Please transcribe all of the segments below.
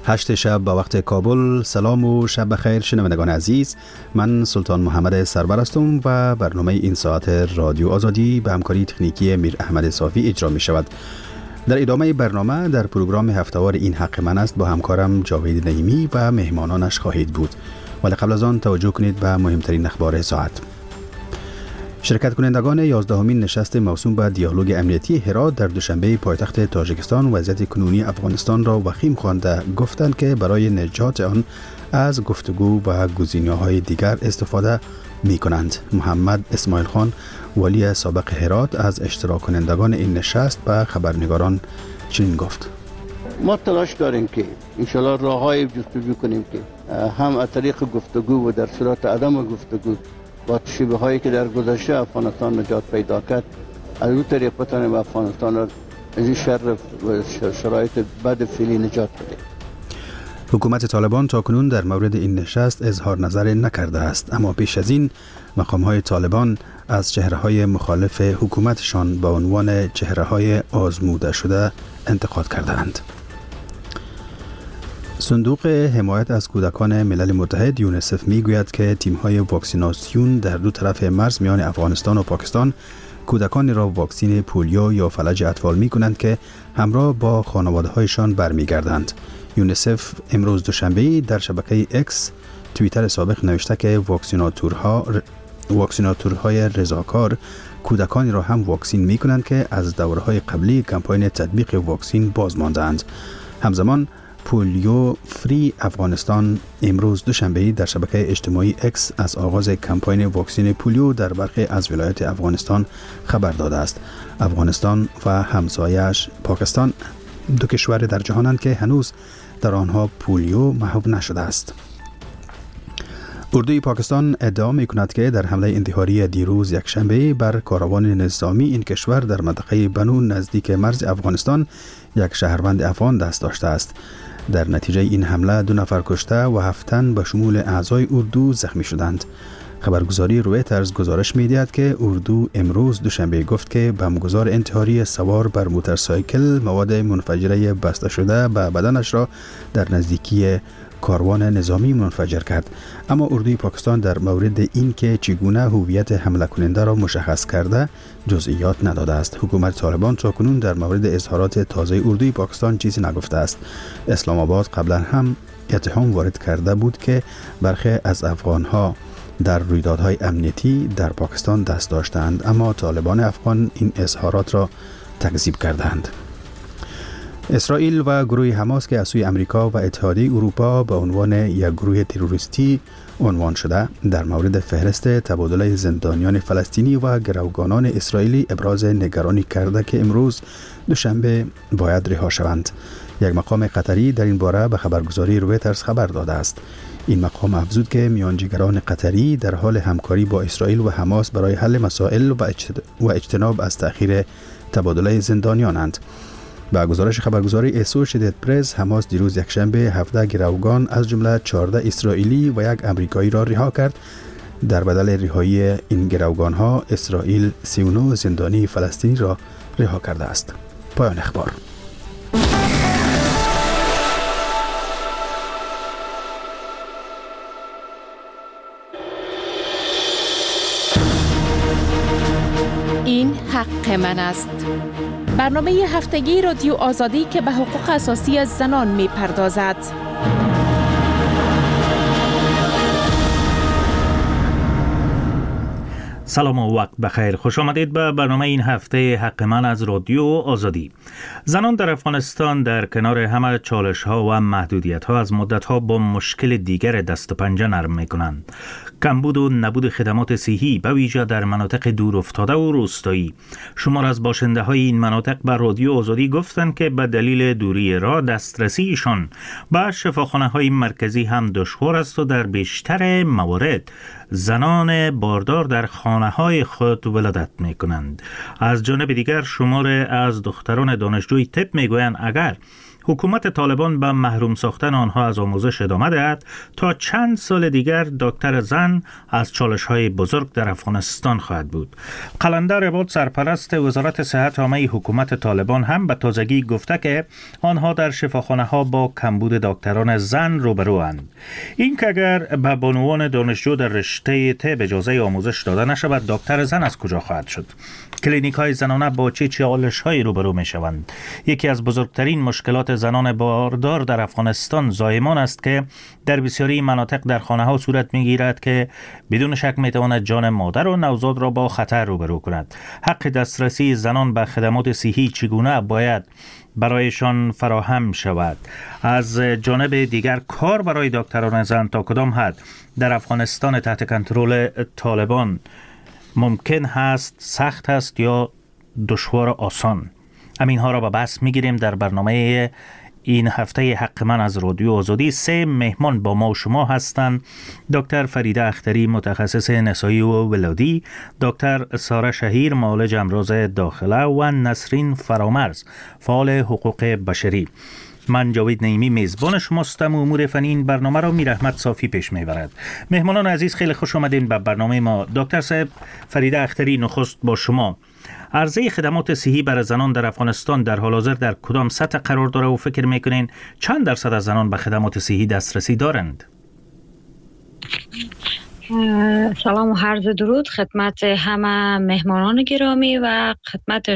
8 شب با وقت کابل. سلام و شب بخیر شنوندگان عزیز. من سلطان محمد سرور هستم و برنامه این ساعت رادیو آزادی به همکاری تکنیکی میر احمد صافی اجرا می شود. در ادامه برنامه در پروگرام هفته‌وار این حق من است با همکارم جاوید نعیمی و مهمانانش خواهید بود. ولی قبل از آن توجه کنید به مهمترین اخبار ساعت. شرکت کنندگان 11مین نشست موسوم به دیالوگ امنیتی هرات در دوشنبه پایتخت تاجیکستان وضعیت کنونی افغانستان را وخیم خوانده گفتند که برای نجات آن از گفتگو و گزینه‌های دیگر استفاده می کنند. محمد اسماعیل خان والی سابق هرات از اشتراک کنندگان این نشست به خبرنگاران چنین گفت: ما تلاش داریم که انشالله راه‌های جستجو کنیم که هم از طریق گفتگو و در صورت عدم گفتگو با تشریبه هایی که در گذشته افغانستان نجات پیدا کرد از اون طریق بتانیم افغانستان را از این شر و شرایط بد فعلی نجات بده. حکومت طالبان تاکنون در مورد این نشست اظهار نظر نکرده است، اما پیش از این مقام‌های طالبان از چهره‌های مخالف حکومتشان به عنوان چهره‌های آزموده شده انتقاد کردند. صندوق حمایت از کودکان ملل متحد یونیسف میگوید که تیم‌های واکسیناسیون در دو طرف مرز میان افغانستان و پاکستان کودکانی را واکسین پولیو یا فلج اطفال می‌کنند که همراه با خانواده‌هایشان برمیگردند. یونیسف امروز دوشنبه در شبکه اکس توییتر سابق نوشته که واکسیناتورهای رضاکار کودکانی را هم واکسین می‌کنند که از دوره‌های قبلی کمپاین تطبیق واکسین باز ماندند. همزمان پولیو فری افغانستان امروز دوشنبه در شبکه اجتماعی اکس از آغاز کمپاین واکسین پولیو در برخی از ولایات افغانستان خبر داده است. افغانستان و همسایه‌اش پاکستان دو کشور در جهانند که هنوز در آنها پولیو محو نشده است. اردوی پاکستان ادعا می‌کند که در حمله انتحاری دیروز یکشنبه بر کاروان نظامی این کشور در منطقه بنو نزدیک مرز افغانستان یک شهروند افغان دست داشته است. در نتیجه این حمله 2 نفر کشته و 7 تن به شمول اعضای اردو زخمی شدند. خبرگزاری رویترز گزارش می‌دهد که اردو امروز دوشنبه گفت که بمبگذار انتحاری سوار بر موتورسایکل مواد منفجره بسته شده به بدنش را در نزدیکی کاروان نظامی منفجر کرد. اما اردوی پاکستان در مورد این که چگونه هویت حمله کننده را مشخص کرده جزئیات نداده است. حکومت طالبان تاکنون در مورد اظهارات تازه اردوی پاکستان چیزی نگفته است. اسلام آباد قبلا هم اتهام وارد کرده بود که برخی از افغانها در رویدادهای امنیتی در پاکستان دست داشتند، اما طالبان افغان این اظهارات را تکذیب کردند. اسرائیل و گروه حماس که از سوی امریکا و اتحادیه اروپا به عنوان یک گروه تروریستی عنوان شده در مورد فهرست تبادل زندانیان فلسطینی و گروگانان اسرائیلی ابراز نگرانی کرده که امروز دوشنبه باید رها شوند. یک مقام قطری در این باره به خبرگزاری رویترز خبر داده است. این مقام افزود که میانجیگران قطری در حال همکاری با اسرائیل و حماس برای حل مسائل و اجتناب از تأخیر تبادل زندانیانند. با گزارش خبرگزاری اسوشیتد پرس، حماس دیروز یکشنبه 17 گروگان از جمله 14 اسرائیلی و یک امریکایی را رها کرد. در بدل رهایی این گروگان‌ها اسرائیل 39 زندانی فلسطینی را رها کرده است. پایان اخبار. این حق من است. برنامه هفتگی رادیو آزادی که به حقوق اساسی زنان می پردازد. سلام و وقت بخیر. خوش آمدید به برنامه این هفته حق من از رادیو آزادی. زنان در افغانستان در کنار همه چالش ها و محدودیت ها از مدت ها با مشکل دیگر دست و پنجه نرم می کنند. کمبود و نبود خدمات صحی به ویژه در مناطق دور افتاده و روستایی. شمار از باشنده های این مناطق به رادیو آزادی گفتند که به دلیل دوری راه دسترسیشان به شفاخانه های مرکزی هم دشوار است و در بیشتر موارد زنان باردار در خانه های خود ولادت می کنند. از جانب دیگر شمار از دختران دانشجوی طب می گویند اگر حکومت طالبان به محروم ساختن آنها از آموزش ادامه دهد تا چند سال دیگر دکتر زن از چالش‌های بزرگ در افغانستان خواهد بود. قلندر عباد سرپرست وزارت صحت عامه حکومت طالبان هم به تازگی گفته که آنها در شفاخانه‌ها با کمبود دکتران زن روبروند. این که اگر به بانوان دانشجو در رشته طب اجازه آموزش داده نشود، دکتر زن از کجا خواهد شد؟ کلینیک‌های زنانه با چه چالش‌هایی روبرو می‌شوند؟ یکی از بزرگترین مشکلات زنان باردار در افغانستان زایمان است که در بسیاری مناطق در خانه‌ها صورت می‌گیرد که بدون شک می‌تواند جان مادر و نوزاد را با خطر روبرو کند. حق دسترسی زنان به خدمات صحی چگونه باید برایشان فراهم شود؟ از جانب دیگر کار برای دکتران زن تا کدام حد در افغانستان تحت کنترل طالبان ممکن هست، سخت است یا دشوار آسان؟ همین ها را به بحث میگیریم در برنامه این هفته حق من از رادیو آزادی. 3 مهمان با ما و شما هستند: دکتر فریده اختری متخصص نسایی و ولادی، دکتر ساره شهیر معالج امراض داخله و نسرین فرامرز فعال حقوق بشری. من جاوید نعیمی میزبان شماستم و امور فنی این برنامه را میر احمد صافی پیش میبرد. مهمانان عزیز خیلی خوش آمدین به برنامه ما. دکتر صاحب، فریده اختری، نخست با شما. عرضه خدمات صحی برای زنان در افغانستان در حال حاضر در کدام سطح قرار داره و فکر میکنین چند درصد از زنان به خدمات صحی دسترسی دارند؟ سلام و عرض درود خدمت همه مهمانان گرامی و خدمت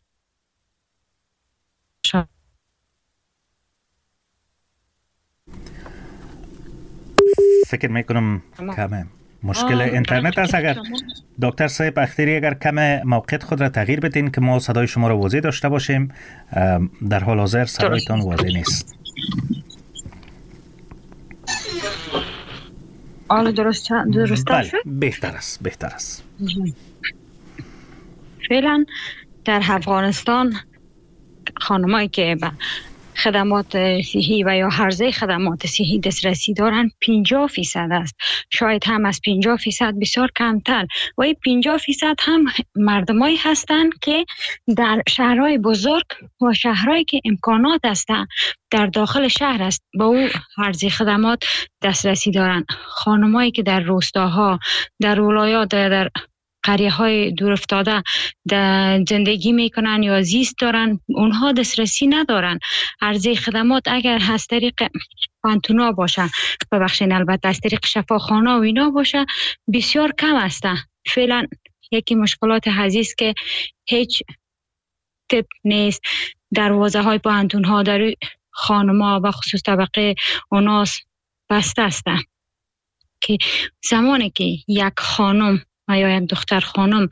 فکر میکنم کمه مشکل اینترنت است. اگر دکتر صاحب اختری اگر کم موقعیت خود را تغییر بدین که ما صدای شما را واضح داشته باشیم. در حال حاضر صدایتان واضح نیست. حالا درست بله، بهتر است. فعلا در افغانستان خانمایی که به خدمات صحی و یا حرزه خدمات صحی دسترسی دارن 50% است. شاید هم از 50% بسیار کمتر و این 50% هم مردمایی هستند که در شهرهای بزرگ و شهرهایی که امکانات هستند در داخل شهر است با او حرزه خدمات دسترسی دارن. خانمایی که در روستاها، در ولایات، در قریه های دور افتاده در زندگی میکنن یا زیست دارن، اونها دسترسی ندارن. عرضه خدمات اگر از طریق پانتونا باشه، ببخشید البته از طریق شفاخانه و اینا باشه، بسیار کم هسته. فعلا یکی مشکلات عزیز که هیچ تپ نیست. دروازه های پانتونها در خانما و خصوص طبقه اوناس بسته هسته که زمانی که یک خانم یا یک دختر خانم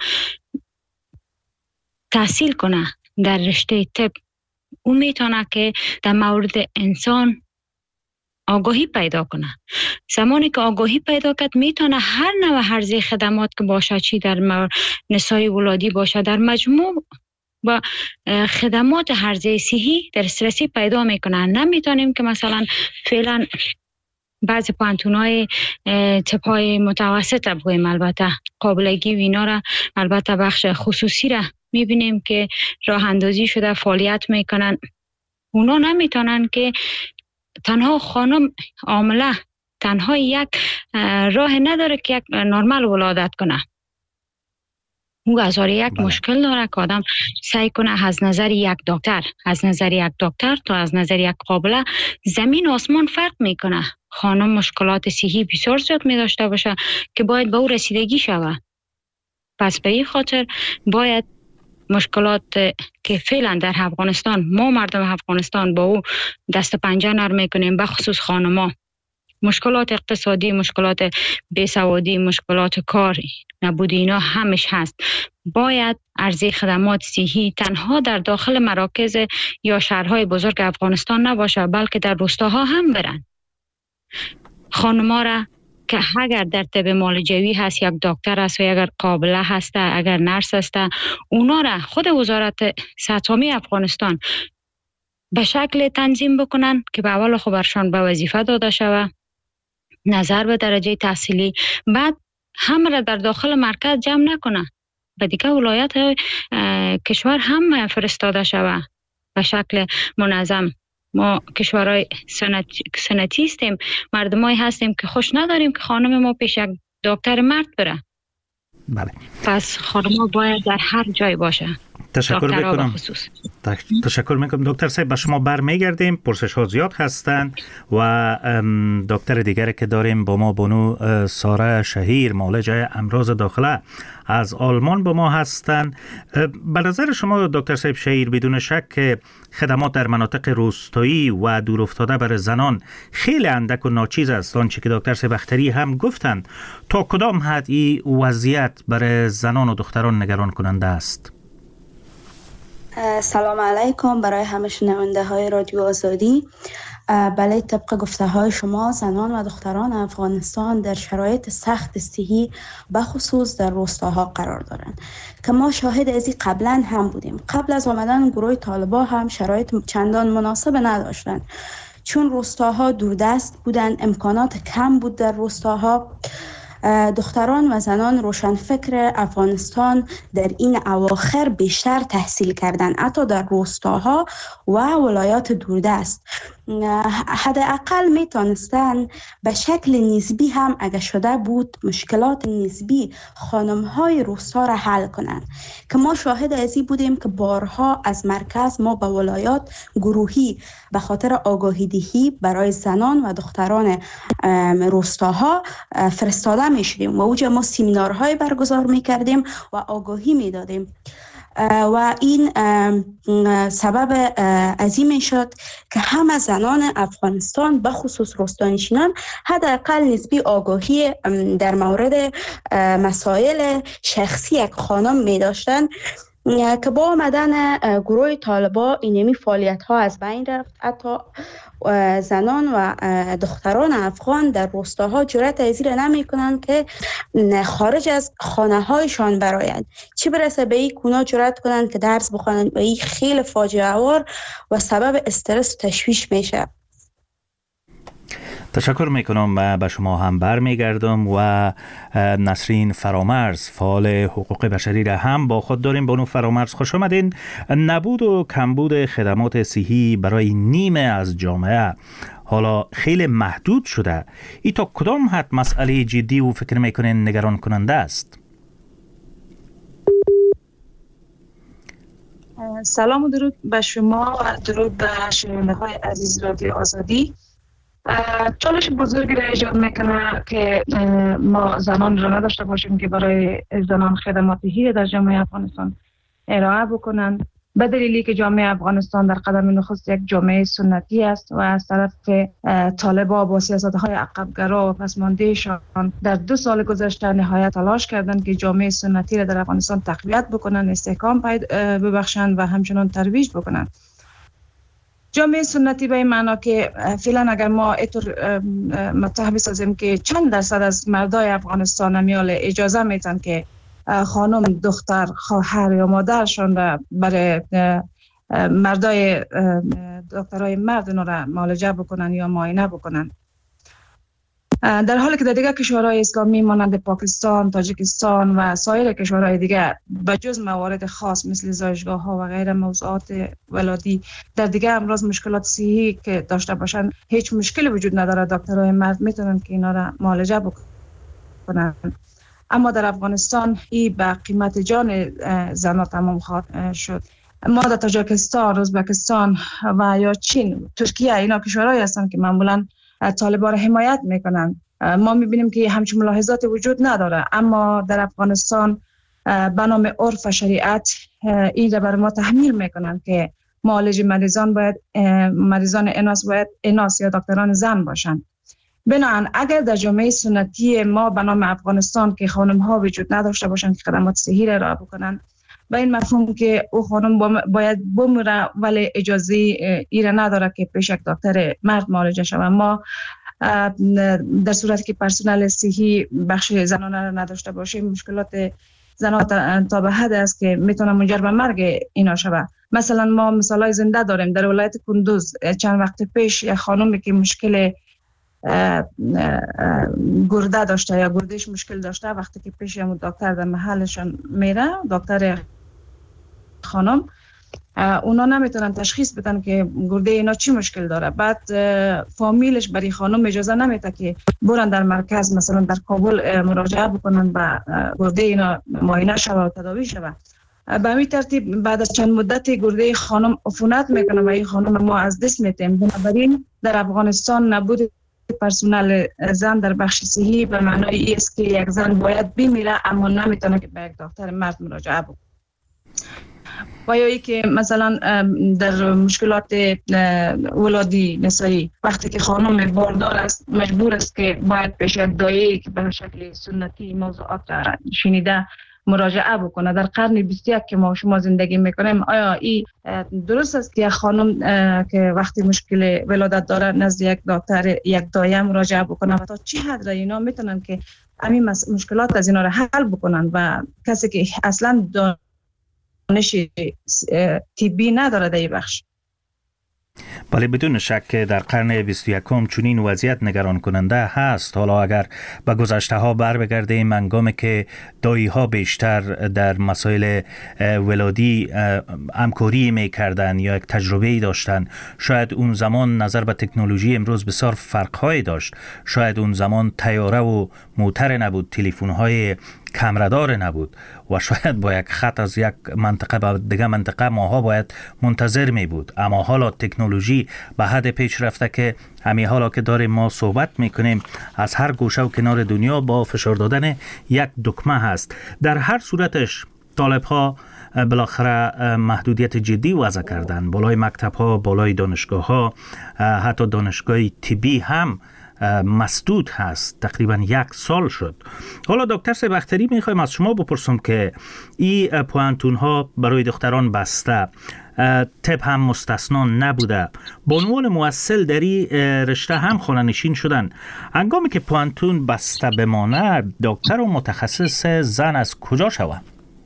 تحصیل کنه در رشته طب، اون میتونه که در مورد انسان آگاهی پیدا کنه. زمانی که آگاهی پیدا کرد میتونه هر نوع حرزه خدمات که باشه، چی در نسای ولادی باشه، در مجموع با خدمات حرزه صحی دسترسی پیدا میکنه. نمیتونیم که مثلا فعلا بعضی پانتونای تپای متوسط بگویم، البته قابلگی و اینا را البته بخش خصوصی را میبینیم که راه اندازی شده فعالیت میکنن. اونا نمیتونن که تنها خانم عامله تنها یک راه نداره که یک نرمال ولادت کنه. او یک مشکل داره که آدم سعی کنه از نظر یک دکتر تا از نظر یک قابله زمین آسمان فرق میکنه. خانم مشکلات صحی بسیار زیاد می داشته باشه که باید به او رسیدگی شود. پس به این خاطر باید مشکلات که فعلا در افغانستان ما مردم افغانستان با او دست پنجه نرم میکنیم، به خصوص خانما، مشکلات اقتصادی، مشکلات بیسوادی، مشکلات کار نبود، اینا همش هست. باید عرضه خدمات صحی تنها در داخل مراکز یا شهرهای بزرگ افغانستان نباشه، بلکه در روستاها هم برن. خانما را که اگر در طب معالجوی هست، یک دکتر هست و اگر قابله هست، اگر نرس هست، اونا را خود وزارت صحت عامه افغانستان به شکل تنظیم بکنن که به اول خو برشان به وظیفه داده شود، نظر به درجه تحصیلی، بعد همه را در داخل مرکز جمع نکنه، به دیگه ولایت کشور هم فرستاده شود به شکل منظم. ما کشورهای سنتی هستیم، مردمایی هستیم که خوش نداریم که خانم ما پیش یک دکتر مرد بره. بله. پس خانم باید در هر جای باشه. تشکر میکنم. تشکر میکنم دکتر صاحب. به شما برمیگردیم، پرسش ها زیاد هستند و دکتر دیگر که داریم با ما بانو ساره شهیر، معالجه امراض داخله از آلمان با ما هستند. به نظر شما دکتر صاحب شهیر بدون شک که خدمات در مناطق روستایی و دورافتاده برای زنان خیلی اندک و ناچیز است، آنچه که دکتر صاحب اختری هم گفتند. تا کدام حد این وضعیت برای زنان و دختران نگران کننده است؟ سلام علیکم برای همه شنونده های رادیو آزادی. بله، طبق گفته های شما زنان و دختران افغانستان در شرایط سخت صحی بخصوص در روستاها قرار دارند که ما شاهد از این قبلا هم بودیم. قبل از آمدن گروه طالبان هم شرایط چندان مناسب نداشتند، چون روستاها دوردست بودند، امکانات کم بود در روستاها. دختران و زنان روشنفکر افغانستان در این اواخر بیشتر تحصیل کردند، حتی در روستاها و ولایات دوردست. حداقل میتونستن به شکل نسبی هم اگه شده بود مشکلات نسبی خانم‌های روستا را حل کنند، که ما شاهد ازی بودیم که بارها از مرکز ما به ولایات گروهی به خاطر آگاهی دهی برای زنان و دختران روستاها فرستاده میشدیم و اوجا ما سمینارهای برگزار میکردیم و آگاهی میدادیم و این سبب عظیم شد که همه زنان افغانستان به خصوص روستانشینان حداقل نسبی آگاهی در مورد مسائل شخصی یک خانم می داشتن، که با آمدن گروه طالبان اینمی فعالیت ها از بین رفت. حتی زنان و دختران افغان در روستاها جرأت ازیر نمی کنند که خارج از خانه هایشان برآیند، چه برسه به این کونا جرأت کنند که درس بخوانند. و این خیلی فاجعه آور و سبب استرس و تشویش میشه. تشکر میکنم. به شما هم برمیگردم و نسرین فرامرز، فعال حقوق بشری را هم با خود داریم. بانو فرامرز خوش آمدین. نبود و کمبود خدمات صحی برای نیمه از جامعه حالا خیلی محدود شده. ای تا کدام حد مسئله جدی و فکر میکنین نگران کننده است؟ سلام و درود به شما و درود به شنونده های عزیز رادیو آزادی. چالش بزرگی را ایجاد میکنه که ما زنان را نداشته باشیم که برای زنان خدمات صحی در جامعه افغانستان ارائه بکنن، به دلیلی که جامعه افغانستان در قدم نخست یک جامعه سنتی است و از طرف طالبان با سیاست‌های عقب‌گرا و پسماندهشان در 2 سال گذشته نهایت تلاش کردند که جامعه سنتی را در افغانستان تقویت بکنن، استحکام ببخشند و همچنان ترویج بکنن. جامعه سنتی به این معنا که فعلا اگر ما اینطور مطرح بسازیم که چند درصد از مردای افغانستان میال اجازه میتن که خانم، دختر، خواهر یا مادرشان را برای مردای دکترای مرد اونا را معالجه بکنن یا معاینه بکنن، در حالی که در دیگر کشورهای اسلامی مانند پاکستان، تاجیکستان و سایر کشورهای دیگر به جز موارد خاص مثل زایشگاه ها و غیر موضوعات ولادی در دیگر امراض مشکلات صحی که داشته باشند هیچ مشکلی وجود نداره، دکترای مرد میتونن که اینا را معالجه بکنن. اما در افغانستان این به قیمت جان زنها تمام خواهد شد. ما در تاجیکستان، ازبکستان و یا چین، ترکیه، اینا کشورهایی هستند که معمولا طالبان را حمایت میکنن. ما میبینیم که همچون ملاحظات وجود نداره، اما در افغانستان به نام عرف و شریعت این را بر ما تحمیل میکنن که معالج مریضان اناث باید اناث یا دکتران زن باشند. بنابراین اگر در جامعه سنتی ما به نام افغانستان که خانم ها وجود نداشته باشند که خدمات صحی را ارائه بکنن، با این مفهوم که او خانم باید بمیره ولی اجازه ایره نداره که پیش یک دکتر مرد معالجه شود. ما در صورتی که پرسنل صحی بخش زنانه را نداشته باشیم، مشکلات زنان تا به حد است که میتونه منجر به مرگ اینا شود. مثلا ما مثالای زنده داریم. در ولایت کندوز چند وقت پیش یک خانمی که مشکل گرده داشته یا گردش مشکل داشته، وقتی که پیش یک دکتر در محلشان میره، دکتر خانم اونا نمیتونن تشخیص بدن که گرده اینا چی مشکل داره. بعد فامیلش برای خانم اجازه نمیده که برن در مرکز مثلا در کابل مراجعه بکنن و گرده اینا معاینه شوه و تداوی شوه. به همین ترتیب بعد از چند مدتی گرده خانم عفونت میکنه و این خانم ما از دست میتیم. بنابراین در افغانستان نبود پرسنل زن در بخش صحی به معنای ای است که یک زن باید بمیره اما نمیتونه که به یک دکتر مرد مراجعه بکنه. و یا ای که مثلا در مشکلات ولادی نسایی وقتی که خانم باردار است مجبور است که باید پیش یک دایه‌ای که به شکل سنتی موضوعات شنیده مراجعه بکنه. در قرن 21 که ما شما زندگی میکنیم آیا این درست است که خانم که وقتی مشکل ولادت داره نزد یک دکتر یک دایه مراجعه بکنه و تا چه حد اینا میتونن که همین مشکلات از اینا رو حل بکنن و کسی که اصلا دانش طبی نداره در این بخش؟ بله بدون شک در قرن 21 چنین وضعیت نگران کننده هست. حالا اگر به گذشته ها بر بگردیم هنگامی که دایی ها بیشتر در مسائل ولادی همکاری میکردن یا یک تجربه داشتن، شاید اون زمان نظر به تکنولوژی امروز بسیار فرق‌هایی داشت. شاید اون زمان طیاره و موتر نبود، تلفن های کمردار نبود و شاید با یک خط از یک منطقه به دیگه منطقه ماها باید منتظر می بود. اما حالا تکنولوژی به حد پیش رفته که همین حالا که داریم ما صحبت میکنیم از هر گوشه و کنار دنیا با فشار دادن یک دکمه هست. در هر صورتش طالب ها بالاخره محدودیت جدی وضع کردن. بالای مکتب ها، بالای دانشگاه ها، حتی دانشگاه طبی هم مسدود هست. تقریبا 1 سال شد. حالا دکتر سبختری میخوایم از شما بپرسم که این پوانتون ها برای دختران بسته، طب هم مستثنا نبوده، به عنوان موصل در این رشته هم خانه‌نشین شدن. هنگامی که پوانتون بسته بمانه دکتر و متخصص زن از کجا شود؟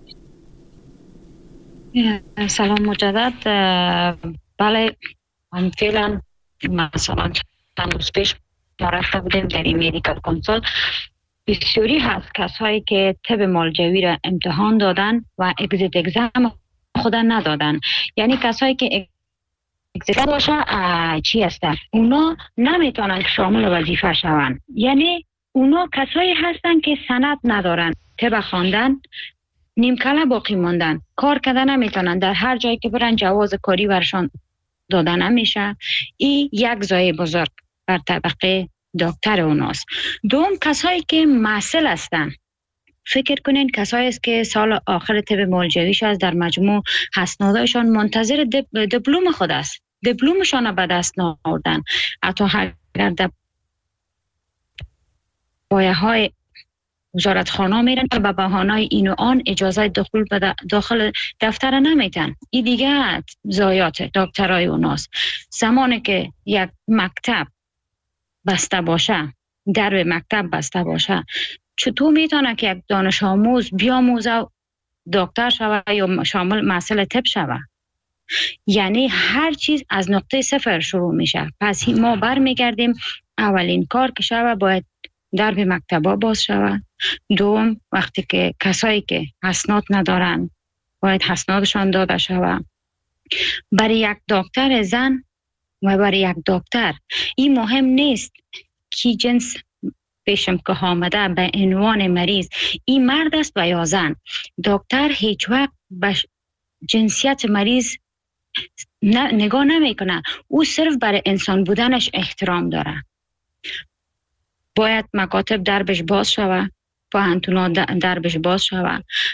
سلام مجدد. بله فعلا مثلا چند روز پیش ما رفته بودیم در این مدیکال کنسول. بسیاری هست کسایی که طب مالجوی را امتحان دادن و اگزیت اگزام خدا ندادن. یعنی کسایی که اگزیت باشه چی هستن؟ اونا نمیتونن شامل وظیفه شون. یعنی اونا کسایی هستن که سند ندارن، طب خواندن نیمکله باقی موندن، کار کردن نمیتونن، در هر جایی که برن جواز کاری برشان دادن نمیشه. این یک زایه بزرگ بر طبقه دکتر اوناست. دوم کسایی که محصل هستن. فکر کنین کسایی است که سال آخر طب مالجویش است، در مجموع اسنادشان منتظر دیپلم خود است، دیپلمشان به دست نآوردن. حتی اگر در پایه‌های وزارتخانه میرن به بهانه این و آن اجازه دخول به داخل دفتر نمیدن. این دیگه ضایعات دکترای اوناست. زمانی که یک مکتب بسته باشه، در مکتب بسته باشه، چطور میتونه که یک دانش آموز بیاموزه و دکتر شوه یا شامل مسئله طب شوه؟ یعنی هر چیز از نقطه صفر شروع میشه. پس ما برمیگردیم اولین کار که شوه باید در به مکتبا باز شوه. دوم وقتی که کسایی که اسناد ندارن باید اسنادشان داده شوه. برای یک دکتر زن و برای یک دکتر این مهم نیست کی جنس پیشم که آمده به عنوان مریض این مرد است و یا زن. دکتر هیچ وقت به جنسیت مریض نگاه نمی کنه. او صرف برای انسان بودنش احترام داره. باید مکاتب دربش باز شوه، پوهنتونا دربش باز شوه.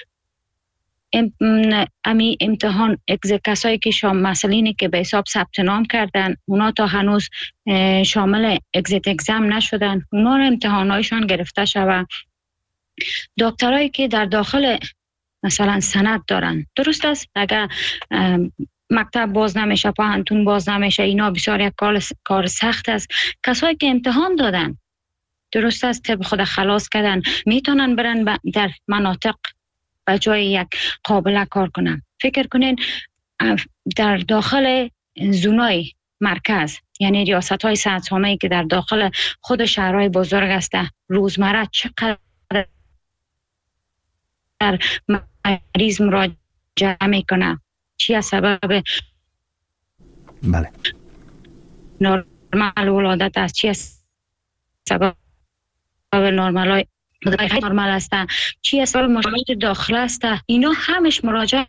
امی امتحان کسایی که مسئولینی که به حساب ثبت نام کردن اونا تا هنوز شامل اگزیت اگزام نشدن، اونا رو امتحانایشان گرفته شوه. دکترایی که در داخل مثلا سند دارن، درست است اگر مکتب باز نمیشه، پوهنتون باز نمیشه، اینا بسیار یک کار سخت است. کسایی که امتحان دادن، درست است طب خود خلاص کردن، میتونن برن در مناطق به جای یک قابله کار کنن. فکر کنین در داخل زونای مرکز، یعنی ریاست های صحت‌عامه‌ای که در داخل خود شهرهای بزرگ است، روزمره چقدر مریض مراجعه میکنه. چی از سبب بله نرمال ولادت است، چی از سبب نرمال است، چی از سبب مشکلات داخل است، اینا همش مراجعه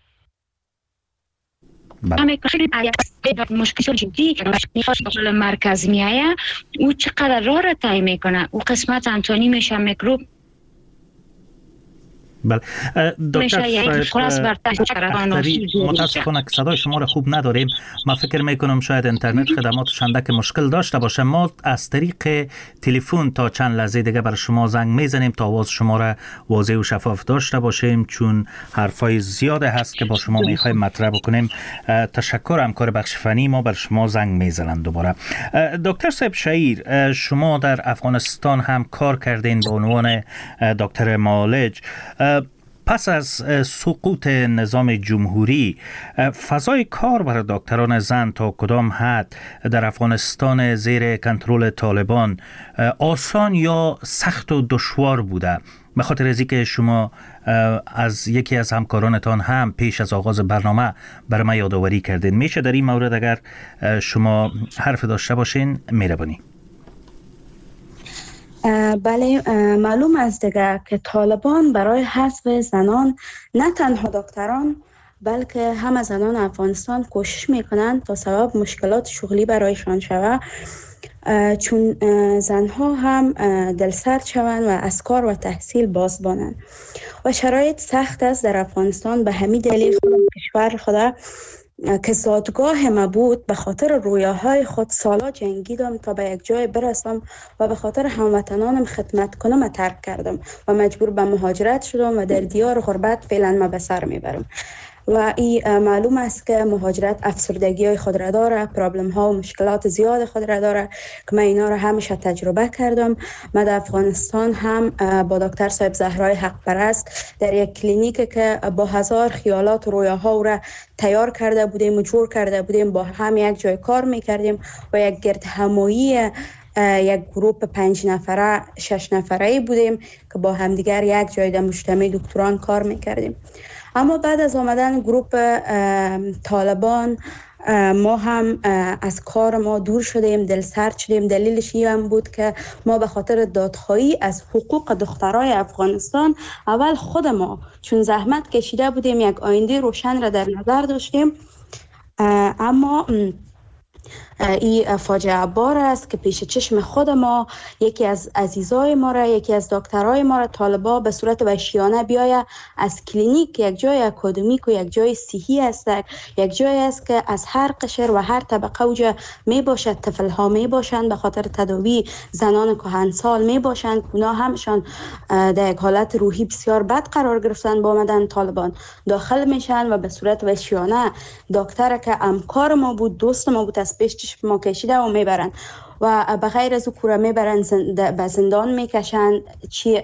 همه مشکل جدی داخل مرکز میایه، او چقدر راه را طی میکنه، او قسمت انتونی میشه میکروب. بله دکتر اختری متاسفانه که صدای شما را خوب نداریم. ما فکر میکنم شاید اینترنت خدماتش اندک مشکل داشته باشه. ما از طریق تلفن تا چند لحظه دیگه برای شما زنگ میزنیم تا آواز شما را واضح و شفاف داشته باشیم، چون حرفای زیاده هست که با شما میخوایم مطرح بکنیم. تشکر همکار بخش فنی ما بر شما زنگ میزنند دوباره. دکتر صاحب شهیر، شما در افغانستان هم کار کردین به عنوان دکتر معالج. پس از سقوط نظام جمهوری فضای کار برای دکتران زن تا کدام حد در افغانستان زیر کنترل طالبان آسان یا سخت و دشوار بوده؟ به خاطر از اینکه شما از یکی از همکارانتان هم پیش از آغاز برنامه برای ما یادآوری کردین، میشه در این مورد اگر شما حرف داشته باشین مهربانی؟ بله، معلوم است دیگه که طالبان برای حذف زنان نه تنها دکتران بلکه همه زنان افغانستان کوشش میکنند تا سبب مشکلات شغلی برایشان شود، چون زنها هم دلسرد شوند و از کار و تحصیل باز مانند و شرایط سخت است در افغانستان. به همین دلیل کشور خدا که زادگاه ما بود به خاطر رویاهای خود سالا جنگیدم تا به یک جای برسم و به خاطر هموطنانم خدمت کنم و ترک کردم و مجبور به مهاجرت شدم و در دیار غربت فعلا ما به سر میبرم. و این معلوم است که مهاجرت افسردگی های خود را داره، پرابلم ها و مشکلات زیاد خود را داره که من اینا را همیشه تجربه کردم. من در افغانستان هم با دکتر صاحب زهرای حق پرست در یک کلینیک که با هزار خیالات و رویاها را تیار کرده بودیم و جور کرده بودیم با هم یک جای کار میکردیم و یک گرد همایی یک گروپ 5 نفره 6 نفره بودیم که با همدیگر یک جای در مجتمع دکتران کار میکردیم. اما بعد از آمدن گروپ طالبان ما هم از کار ما دور شدیم، دلسرد شدیم. دلیلش این هم بود که ما به خاطر دادخواهی از حقوق دخترای افغانستان اول خود ما چون زحمت کشیده بودیم یک آینده روشن را در نظر داشتیم، اما این فاجعه بار است که پیش چشم خود ما یکی از عزیزای ما را، یکی از دکترای ما را طالبا به صورت وحشیانه بیایه از کلینیک، یک جای اکادمیک و یک جای صحی است، یک جای است که از هر قشر و هر طبقه اوجا می باشد، طفل ها می باشند به خاطر تداوی، زنان کهنسال می باشند، اونا همشان در یک حالت روحی بسیار بد قرار گرفتن. با آمدن طالبان داخل میشن و به صورت وحشیانه دکتر که همکار ما بود، دوست ما بود، از پیش ما کشیده و میبرن و به غیر از او کوره میبرن به زندان میکشن. چی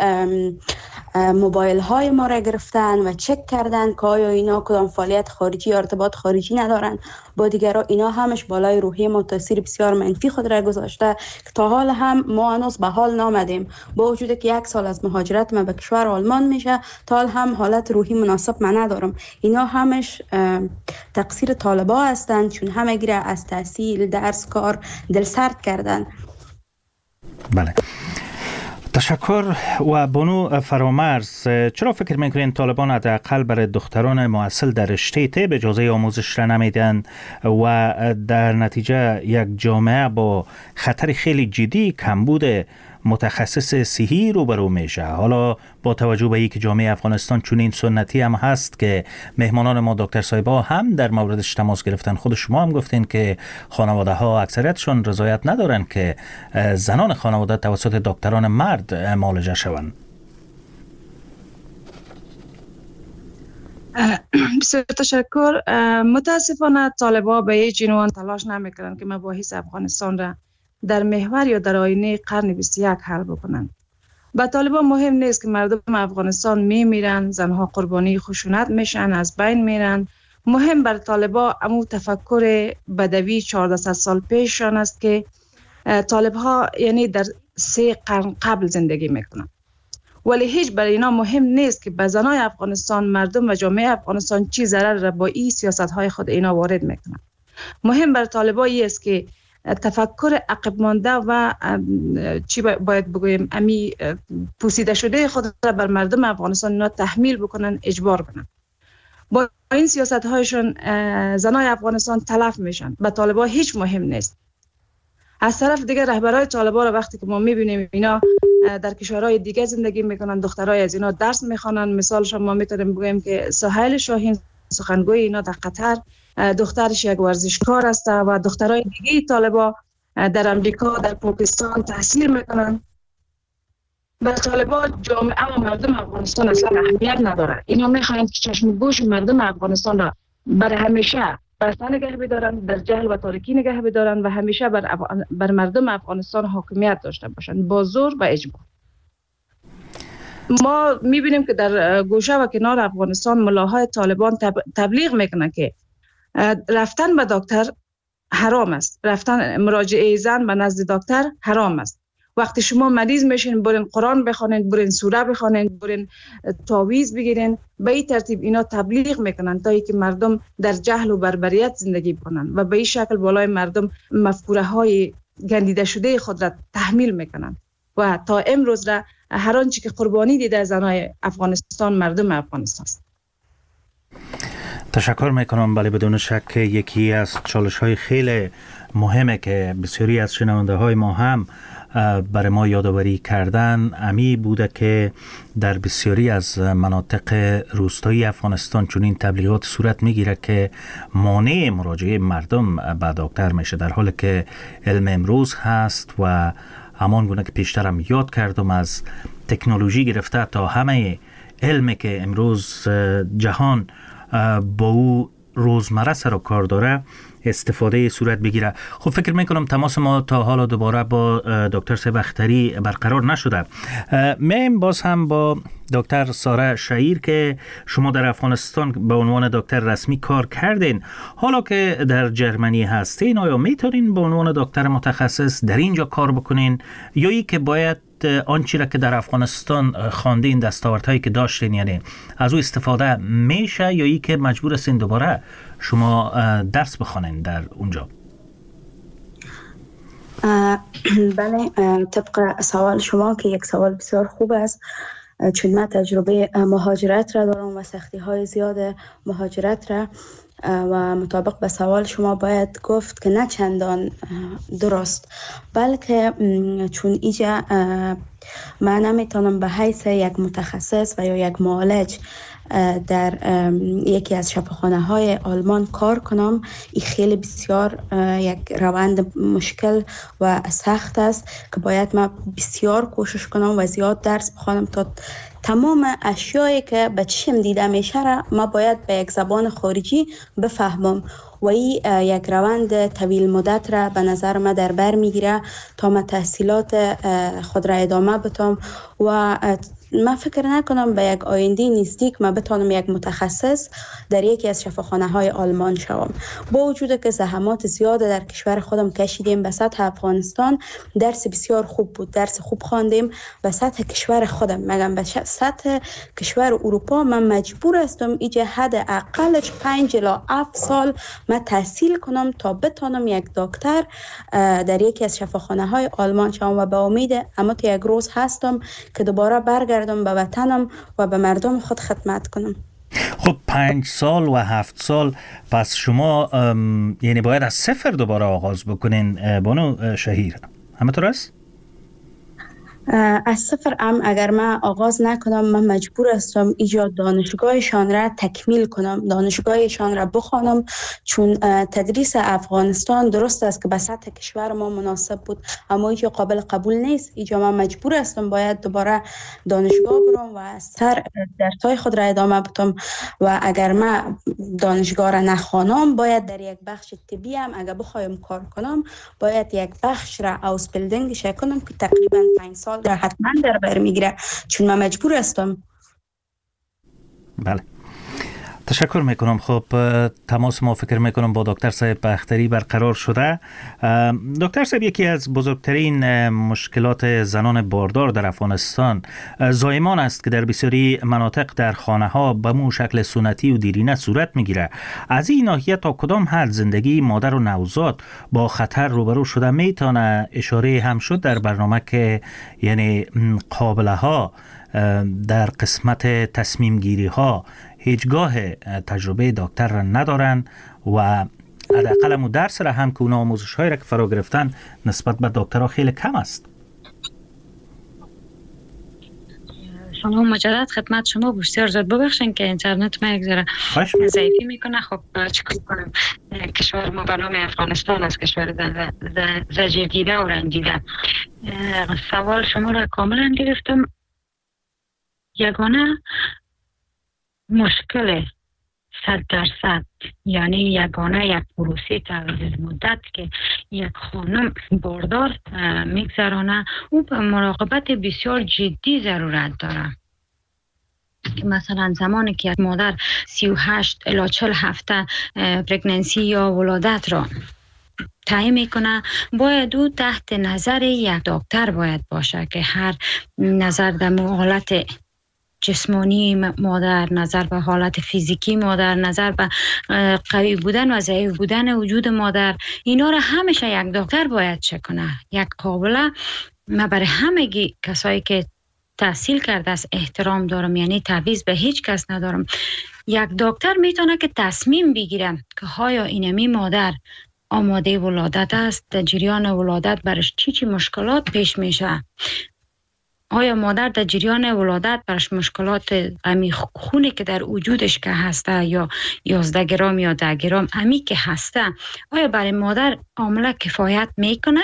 موبایل های ما را گرفتن و چک کردن که آیا اینا کدام فعالیت خارجی یا ارتباط خارجی ندارن با دیگران. اینا همش بالای روحی ما تاثیر بسیار منفی خود را گذاشته که تا حال هم ما هنوز به حال نامدیم، با وجود که 1 سال از مهاجرت ما به کشور آلمان میشه تا حال هم حالت روحی مناسب من ندارم. اینا همش تقصیر طالبا هستند چون همه گیره از تحصیل، درس، کار دلسرد کردن. بله، تشکر. و بانو فرامرز، چرا فکر میکنین طالبان حداقل برای دختران محصل در رشته طب اجازه آموزش را نمیدن و در نتیجه یک جامعه با خطر خیلی جدی کمبود متخصص صحی روبرو میشه؟ حالا با توجه به اینکه جامعه افغانستان چنین سنتی هم هست که مهمانان ما دکتر صاحبا هم در موردش تماس گرفتن، خود شما هم گفتین که خانواده ها اکثریتشون رضایت ندارن که زنان خانواده توسط دکتران مرد معالجه شوند. بسیار تشکر. متاسفانه طالبا به هیچ عنوان تلاش نمیکنن که مباحث افغانستان را در محور یا در آینه قرن 21 حل بکنند. با طالبان مهم نیست که مردم افغانستان میمیرن، زنها قربانی خشونت میشن، از بین میرن. مهم بر طالبا امو تفکر بدوی 1400 سال پیششان است که طالبها یعنی در 3 قرن قبل زندگی میکنن. ولی هیچ برای اینا مهم نیست که به زنای افغانستان، مردم و جامعه افغانستان چی ضرر را با این سیاست‌های خود اینا وارد میکنن. مهم بر طالبان است که تفکر عقب مانده و چی باید بگویم امی پوسیده شده خود را بر مردم افغانستان اینا تحمیل بکنن، اجبار کنن. با این سیاست هایشون زنای افغانستان تلف میشن. به طالبان هیچ مهم نیست. از طرف دیگه رهبرای طالبان را وقتی که ما میبینیم اینا در کشورهای دیگه زندگی میکنن، دخترای از اینا درس میخوانن. مثالش ما میتونیم بگیم که سهیل شاهین سخنگوی اینا در قطر، دخترش یک ورزشکار است و دخترای دیگه طالبان در امریکا، در پاکستان تحصیل میکنن. برای طالبان جامعه و مردم افغانستان اصلا اهمیت نداره. اینا میخواین که چشم گوش مردم افغانستان را برای همیشه بسته نگه بدارن، در جهل و تاریکی نگه بدارن و همیشه بر مردم افغانستان حاکمیت داشته باشن با زور و اجبار. ما میبینیم که در گوشه و کنار افغانستان ملاهای طالبان تبلیغ میکنن که رفتن به دکتر حرام است، رفتن مراجعه زن به نزد دکتر حرام است. وقتی شما مریض میشین برین قرآن بخونین، برین سوره بخونین، برین تعویض بگیرین. به این ترتیب اینا تبلیغ میکنن تا اینکه مردم در جهل و بربریت زندگی کنن و به این شکل بالای مردم مفکوره های گندیده شده خود را تحمیل میکنن و تا امروز را هر آنچه که قربانی دیده زنای افغانستان مردم افغانستان است. تشکر میکنم. بله بدون شک یکی از چالش های خیلی مهمه که بسیاری از شنونده های ما هم برای ما یادآوری کردن امی بوده که در بسیاری از مناطق روستایی افغانستان چنین تبلیغات صورت میگیره که مانع مراجعه مردم به دکتر میشه، در حالی که علم امروز هست و همان گونه که پیشترم یاد کردم از تکنولوژی گرفته تا همه علمی که امروز جهان با او روزمره سر و کار داره استفاده صورت بگیره. خب فکر میکنم تماس ما تا حالا دوباره با دکتر صاحب اختری برقرار نشده. میم باز هم با دکتر ساره شعیر که شما در افغانستان به عنوان دکتر رسمی کار کردین، حالا که در جرمنی هستین آیا میتونین به عنوان دکتر متخصص در اینجا کار بکنین یا ای که باید آنچه را که در افغانستان خواندین، دستاوردهایی که داشتین، یعنی از او استفاده میشه یا ای که مجبور هستین دوباره شما درس بخوانین در اونجا؟ بله، طبق سوال شما که یک سوال بسیار خوب است، چون من تجربه مهاجرت را دارم و سختی های زیاد مهاجرت را و مطابق به سوال شما باید گفت که نه چندان درست، بلکه چون ایجا من نمیتونم به حیث یک متخصص و یا یک معالج در یکی از شفاخانه های آلمان کار کنم. این خیلی بسیار یک روند مشکل و سخت است که باید من بسیار کوشش کنم و زیاد درس بخوانم تا تمام اشیایی که به چشم دیده میشه را ما باید به یک زبان خارجی بفهمم و این یک روند طویل مدت را به نظر ما در بر میگیره تا ما تحصیلات خود را ادامه بدم و من فکر نکنم به یک آینده نزدیک ما بتونم یک متخصص در یکی از شفاخانه های آلمان شوم. با وجود که زحمات زیاد در کشور خودم کشیدیم، به سطح افغانستان درس بسیار خوب بود، درس خوب خواندیم. به سطح کشور خودم مگم به سطح کشور اروپا من مجبور هستم ایجا حداقلش 5 الی 7 سال من تحصیل کنم تا بتونم یک دکتر در یکی از شفاخانه های آلمان شوم و به امید اما یک روز هستم که دوباره برگردم به وطنم و به مردم خود خدمت کنم. خب 5 سال و 7 سال، پس شما یعنی باید از صفر دوباره آغاز بکنین بانو شهیر، همینطور است؟ از صفر اگر من آغاز نکنم من مجبور هستم ایجاد دانشگاهشان را تکمیل کنم، دانشگاهشان را بخوانم، چون تدریس افغانستان درست است که به سطح کشور ما مناسب بود اما اینجا قابل قبول نیست. اینجا من مجبور هستم باید دوباره دانشگاه برم و سر درسای خود را ادامه بدم و اگر من دانشگاه را نخوانم باید در یک بخش طبی هم اگر بخوایم کار کنم باید یک بخش را اوسبیلدینگش کنم که تقریبا 5 سال در حتما در بر میگیره، چون من مجبور هستم. بله تشکر میکنم. خب تماس ما فکر میکنم با دکتر صاحب بختری برقرار شده. دکتر صاحب، یکی از بزرگترین مشکلات زنان باردار در افغانستان زایمان است که در بسیاری مناطق در خانه ها به مو شکل سنتی و دیرینه صورت میگیره. از این ناحیه تا کدام حد زندگی مادر و نوزاد با خطر روبرو شده؟ میتونه اشاره هم شد در برنامه که یعنی قابله ها در قسمت تصمیم گیری ها هیچگاه تجربه دکتر را ندارن و حداقل درس را هم که اونا آموزش هایی را که فرا گرفتن نسبت به دکترها خیلی کم است. شما مجدد خدمت شما بسیار زود ببخشین که اینترنت ما یک ذره ضعیفی میکنه. خب چیکار کنم؟ کشور ما به نام افغانستان است، کشور زجر دیده و رنجیده. سوال شما را کاملا گرفتم. یگانه مشکل 100% یعنی یگانه یک پروسه تعویض مدت که یک خانم باردار میگذرانه، او به مراقبت بسیار جدی ضرورت داره. که مثلا زمانی که مادر 38 الی 40 هفته پرگننسی یا ولادت را طی میکنه، باید او تحت نظر یک دکتر باید باشه که هر نظر در حالت جسمانی مادر، نظر به حالت فیزیکی مادر، نظر به قوی بودن و ضعیف بودن وجود مادر، اینا را همیشه یک دکتر باید چک کنه. یک قابله من برای همگی کسایی که تحصیل کرده است احترام دارم، یعنی تعویض به هیچ کس ندارم. یک دکتر میتونه که تصمیم بگیره که آیا اینمی مادر آماده ولادت است، در جریان ولادت برش چی مشکلات پیش میشه، آیا مادر در جریان ولادت برش مشکلات خونی که در وجودش که هسته یا 11 گرم یا 10 گرم امی که هسته، آیا برای مادر عامله کفایت میکنه؟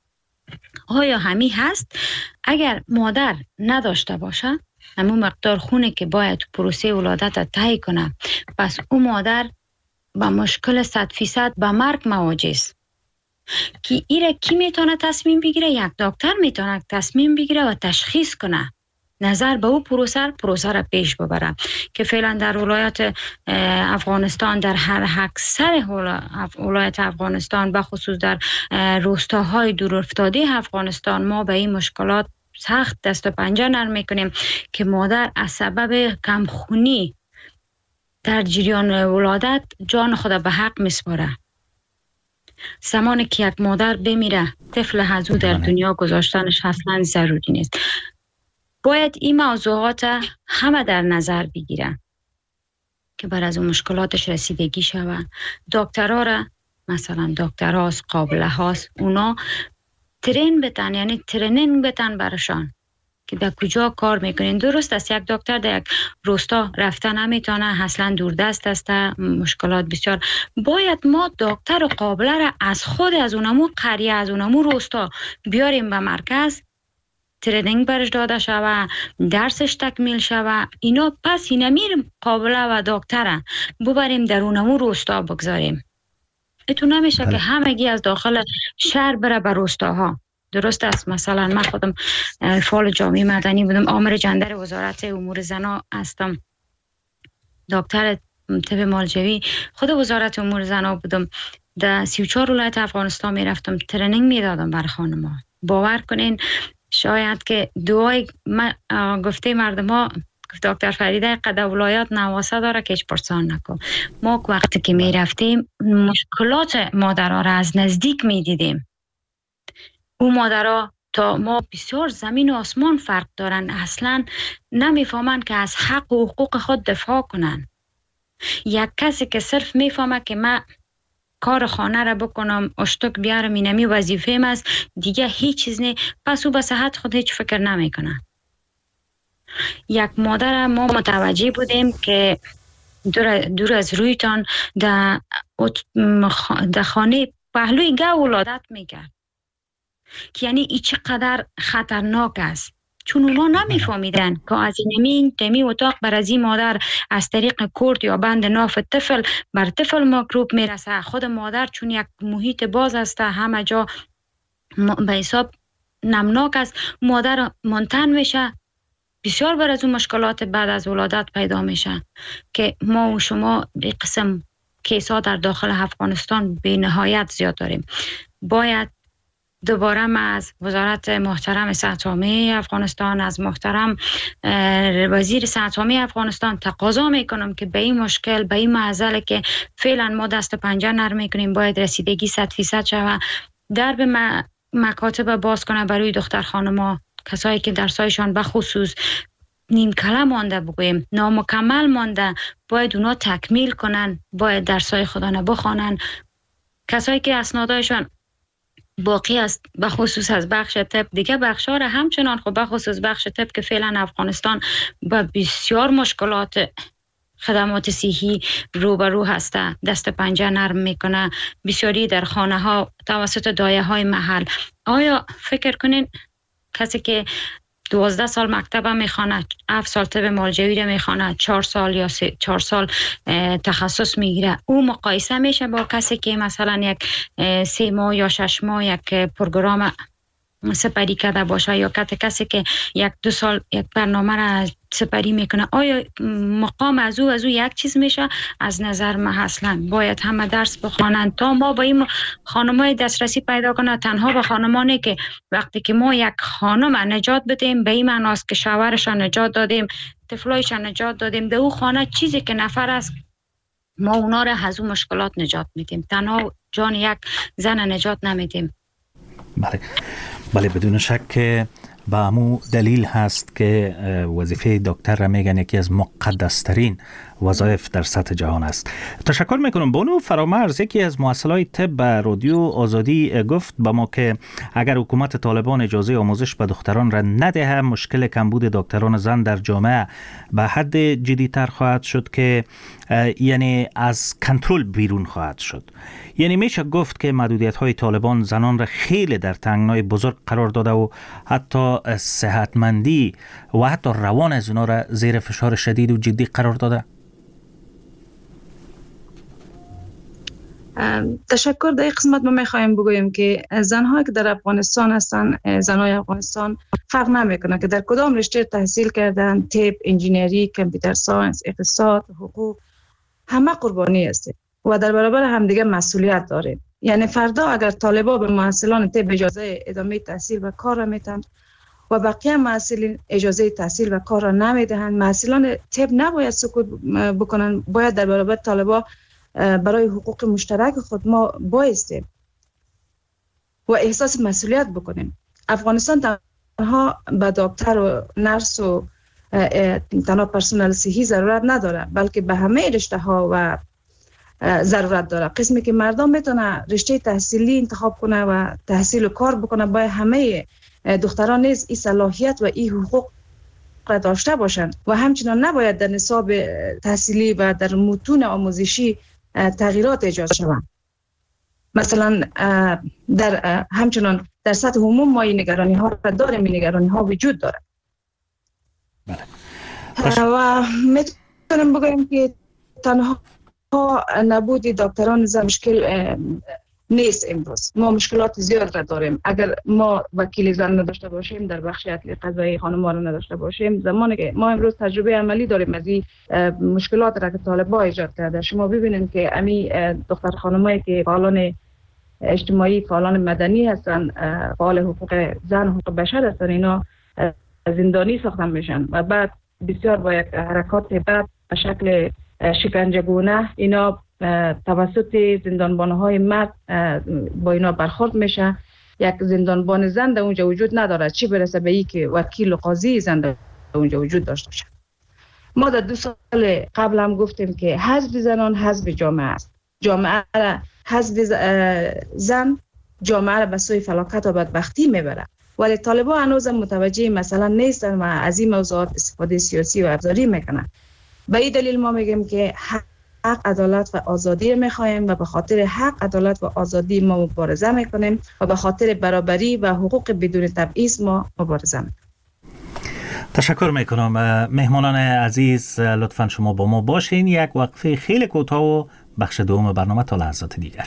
آیا همی هست؟ اگر مادر نداشته باشه همون مقدار خونی که باید پروسه ولادت طی کنه، پس اون مادر با مشکل 100% به مرگ مواجه است. که ایره کی میتونه تصمیم بگیره؟ یک دکتر میتونه تصمیم بگیره و تشخیص کنه، نظر به او پروسه را پیش ببره. که فعلا در ولایت افغانستان، در هر اکثر ولایت افغانستان، به خصوص در روستاهای دورافتاده افغانستان، ما به این مشکلات سخت دست و پنجه نرم میکنیم که مادر از سبب کمخونی در جریان ولادت جان خود به حق میسپاره. زمانی که یک مادر بمیره، طفل هزو در دنیا گذاشتنش اصلا ضروری نیست. باید این موضوعات همه در نظر بگیره که بر از اون مشکلاتش رسیدگی شوه. دکترها را مثلا دکترهاست، قابله هاست، اونا ترینینگ بتن برشان که در کجا کار میکنین. درست است یک دکتر در یک روستا رفته نمیتونه، اصلا دوردست است، مشکلات بسیار. باید ما دکتر و قابله را از خود از اونمو قریه، از اونمو روستا بیاریم به مرکز، ترینینگ برش داده شوه، درسش تکمیل شوه. اینا پس اینمیر قابله و دکتر ببریم در اونمو روستا بگذاریم. اتون نمیشه که همگی از داخل شهر بره به روستاها. درست است. مثلا من خودم فعال جامعه مدنی بودم، آمر جندر وزارت امور زنا هستم، دکتر طب مالجوی خود وزارت امور زنا بودم. در 34 ولایت افغانستان میرفتم، ترینینگ میدادم بر خانم‌ها. باور کنین شاید که دعای گفته مردم ها، دکتر فریده قد ولایات نواسه داره که هیچ پرسان نکن. ما وقتی که میرفتیم مشکلات مادرها را از نزدیک میدیدیم. او مادرها تا ما بسیار زمین و آسمان فرق دارن، اصلا نمیفهمن که از حق و حقوق خود دفاع کنن. یک کسی که صرف میفهمه که من کار خانه را بکنم، اشتک بیارم، اینمی وظیفه‌ام است، دیگه هیچ چیز نه، پس او به صحت خود هیچ فکر نمیکنه. یک مادر ما متوجه بودیم که دور از رویتان در خانه پهلوی گه ولادت میکرد، که یعنی ای چقدر خطرناک است. چون اونا نمیفهمیدن که از اینمی اتاق بر از این مادر از طریق کورد یا بند ناف طفل بر طفل مکروب میرسه. خود مادر چون یک محیط باز است، همه جا به حساب نمناک است، مادر منتن میشه، بسیار بر از اون مشکلات بعد از ولادت پیدا میشن که ما و شما به قسم کیسا در داخل افغانستان به نهایت زیاد داریم. باید دوباره ما از وزارت محترم صحت عامه افغانستان، از محترم وزیر صحت عامه افغانستان تقاضا میکنم که به این مشکل، به این معضله که فعلا ما دست پنجه نرم میکنیم، باید رسیدگی 100% شوه، درب مکاتب باز کنه برای دختر خانما، کسایی که درسایشان به خصوص نیم کله مانده، بگویم نامکمل مانده، باید اونا تکمیل کنن، باید درسای خدا بخوانن. کسایی که اسنادایشان باقی است به خصوص از بخش طب، دیگه بخشا را همچنان خب به خصوص بخش طب که فعلا افغانستان با بسیار مشکلات خدمات صحی روبرو هسته، دست پنجه نرم میکنه، بسیاری در خانه ها توسط دایه های محل. آیا فکر کنین کسی که 12 سال مکتب میخوانه، 7 سال طب مالجوی میخوانه، 4 سال یا 4 سال تخصص میگیره، او مقایسه میشه با کسی که مثلا یک 3 ماه یا 6 ماه یک پروگرام سپری کرده باشه، یا کسی که 1-2 سال یک برنامه را سپری میکنه؟ آیا مقام از او یک چیز میشه؟ از نظر من اصلا باید همه درس بخوانند تا ما با این خانمای دسترسی پیدا کنه. تنها به خانمانی که وقتی که ما یک خانم نجات بدیم، به این معناست که شوهرش نجات دادیم، طفلایش نجات دادیم، در او خانه چیزی که نفر است ما اونا را از اون مشکلات نجات میدیم، تنها جان یک زن نجات نمیدیم. بله بدون شک که به همون دلیل هست که وظیفه دکتر را میگن یکی از مقدسترین وظایف در سطح جهان است. تشکر میکنم. بانو فرامرز، یکی از مؤسسه‌های طب به رادیو آزادی گفت به ما که اگر حکومت طالبان اجازه آموزش به دختران را ندهد، مشکل کمبود دکتران زن در جامعه به حد جدی‌تر خواهد شد که یعنی از کنترل بیرون خواهد شد. یعنی میشه گفت که محدودیت‌های طالبان زنان را خیلی در تنگنای بزرگ قرار داده و حتی صحتمندی و حتی روان از اونا را زیر فشار شدید و جدی قرار داده. تشکر. در این قسمت ما میخوایم بگوییم که زنهایی که در افغانستان هستن، زنهای افغانستان فرق نمیکنه که در کدام رشته تحصیل کردن، طب، انجینری، کامپیوتر ساینس، اقتصاد، حقوق، همه قربانی هستیم و در برابر همدیگه مسئولیت داریم. یعنی فردا اگر طالبا به محصلان طب اجازه ادامه تحصیل و کار را میتن و بقیه محصلین اجازه تحصیل و کار را نمیدهند، محصلان طب نباید سکوت بکنن، باید در برابر طالبا برای حقوق مشترک خود ما بایستیم و احساس مسئولیت بکنیم. افغانستان تنها به دکتر و نرس و تنها پرسنل صحی ضرورت نداره، بلکه به همه رشته ها و ضرورت داره. قسمی که مردم میتونه رشته تحصیلی انتخاب کنه و تحصیل و کار بکنه، باید همه دختران نیز این صلاحیت و این حقوق را داشته باشند و همچنان نباید در نصاب تحصیلی و در متون آموزشی تغییرات ایجاد شود. مثلا همچنان در سطح عموم ما این نگرانی ها را داریم، این نگرانی ها وجود داره. و میتونم بگویم که تنها نبود دکتران زن مشکل نیست. امروز ما مشکلات زیاد را داریم. اگر ما وکیل زن نداشته باشیم، در بخش عدل قضایی خانم‌ها را نداشته باشیم، زمانی که ما امروز تجربه عملی داریم از این مشکلات را که طالبان ایجاد کرده. شما ببینید که امی دختر خانمایی که فعالان اجتماعی، فعالان مدنی هستن، فعال حقوق زن و حقوق بشر هستن، اینا زندانی ساخته میشن و بعد بسیار با یک حرکات بعد به شکل شکنجه‌گونه اینا توسط زندانبان‌های مرد با اینا برخورد میشه. یک زندانبان زن در اونجا وجود نداره، چی برسه به این که وکیل و قاضی زن در اونجا وجود داشته باشه. ما در 2 سال قبل هم گفتیم که حزب زنان حزب جامعه است. جامعه را حزب زن جامعه را به سوی فلاکت و بدبختی میبره، ولی طالبان هنوز متوجه مثلا نیستن و از این موضوعات استفاده سیاسی و ابزاری میکنن. به این دلیل ما میگیم که حق، عدالت و آزادی میخوایم و به خاطر حق، عدالت و آزادی ما مبارزه میکنیم و به خاطر برابری و حقوق بدون تبعیض ما مبارزه میکنیم. تشکر میکنم. مهمانان عزیز، لطفاً شما با ما باشین. یک وقفه خیلی کوتاه و بخش دوم برنامه تا لحظات دیگر.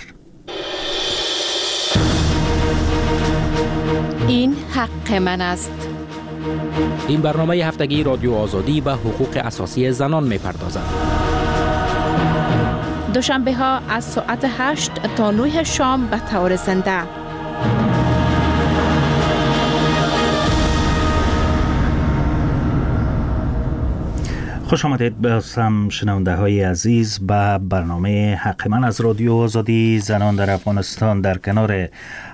این حق من است. این برنامه هفتگی رادیو آزادی به حقوق اساسی زنان می‌پردازد. دوشنبه ها از ساعت 8 تا 9 شام به طور زنده. خوش آمدید به شنونده های عزیز به برنامه حق من از رادیو آزادی. زنان در افغانستان در کنار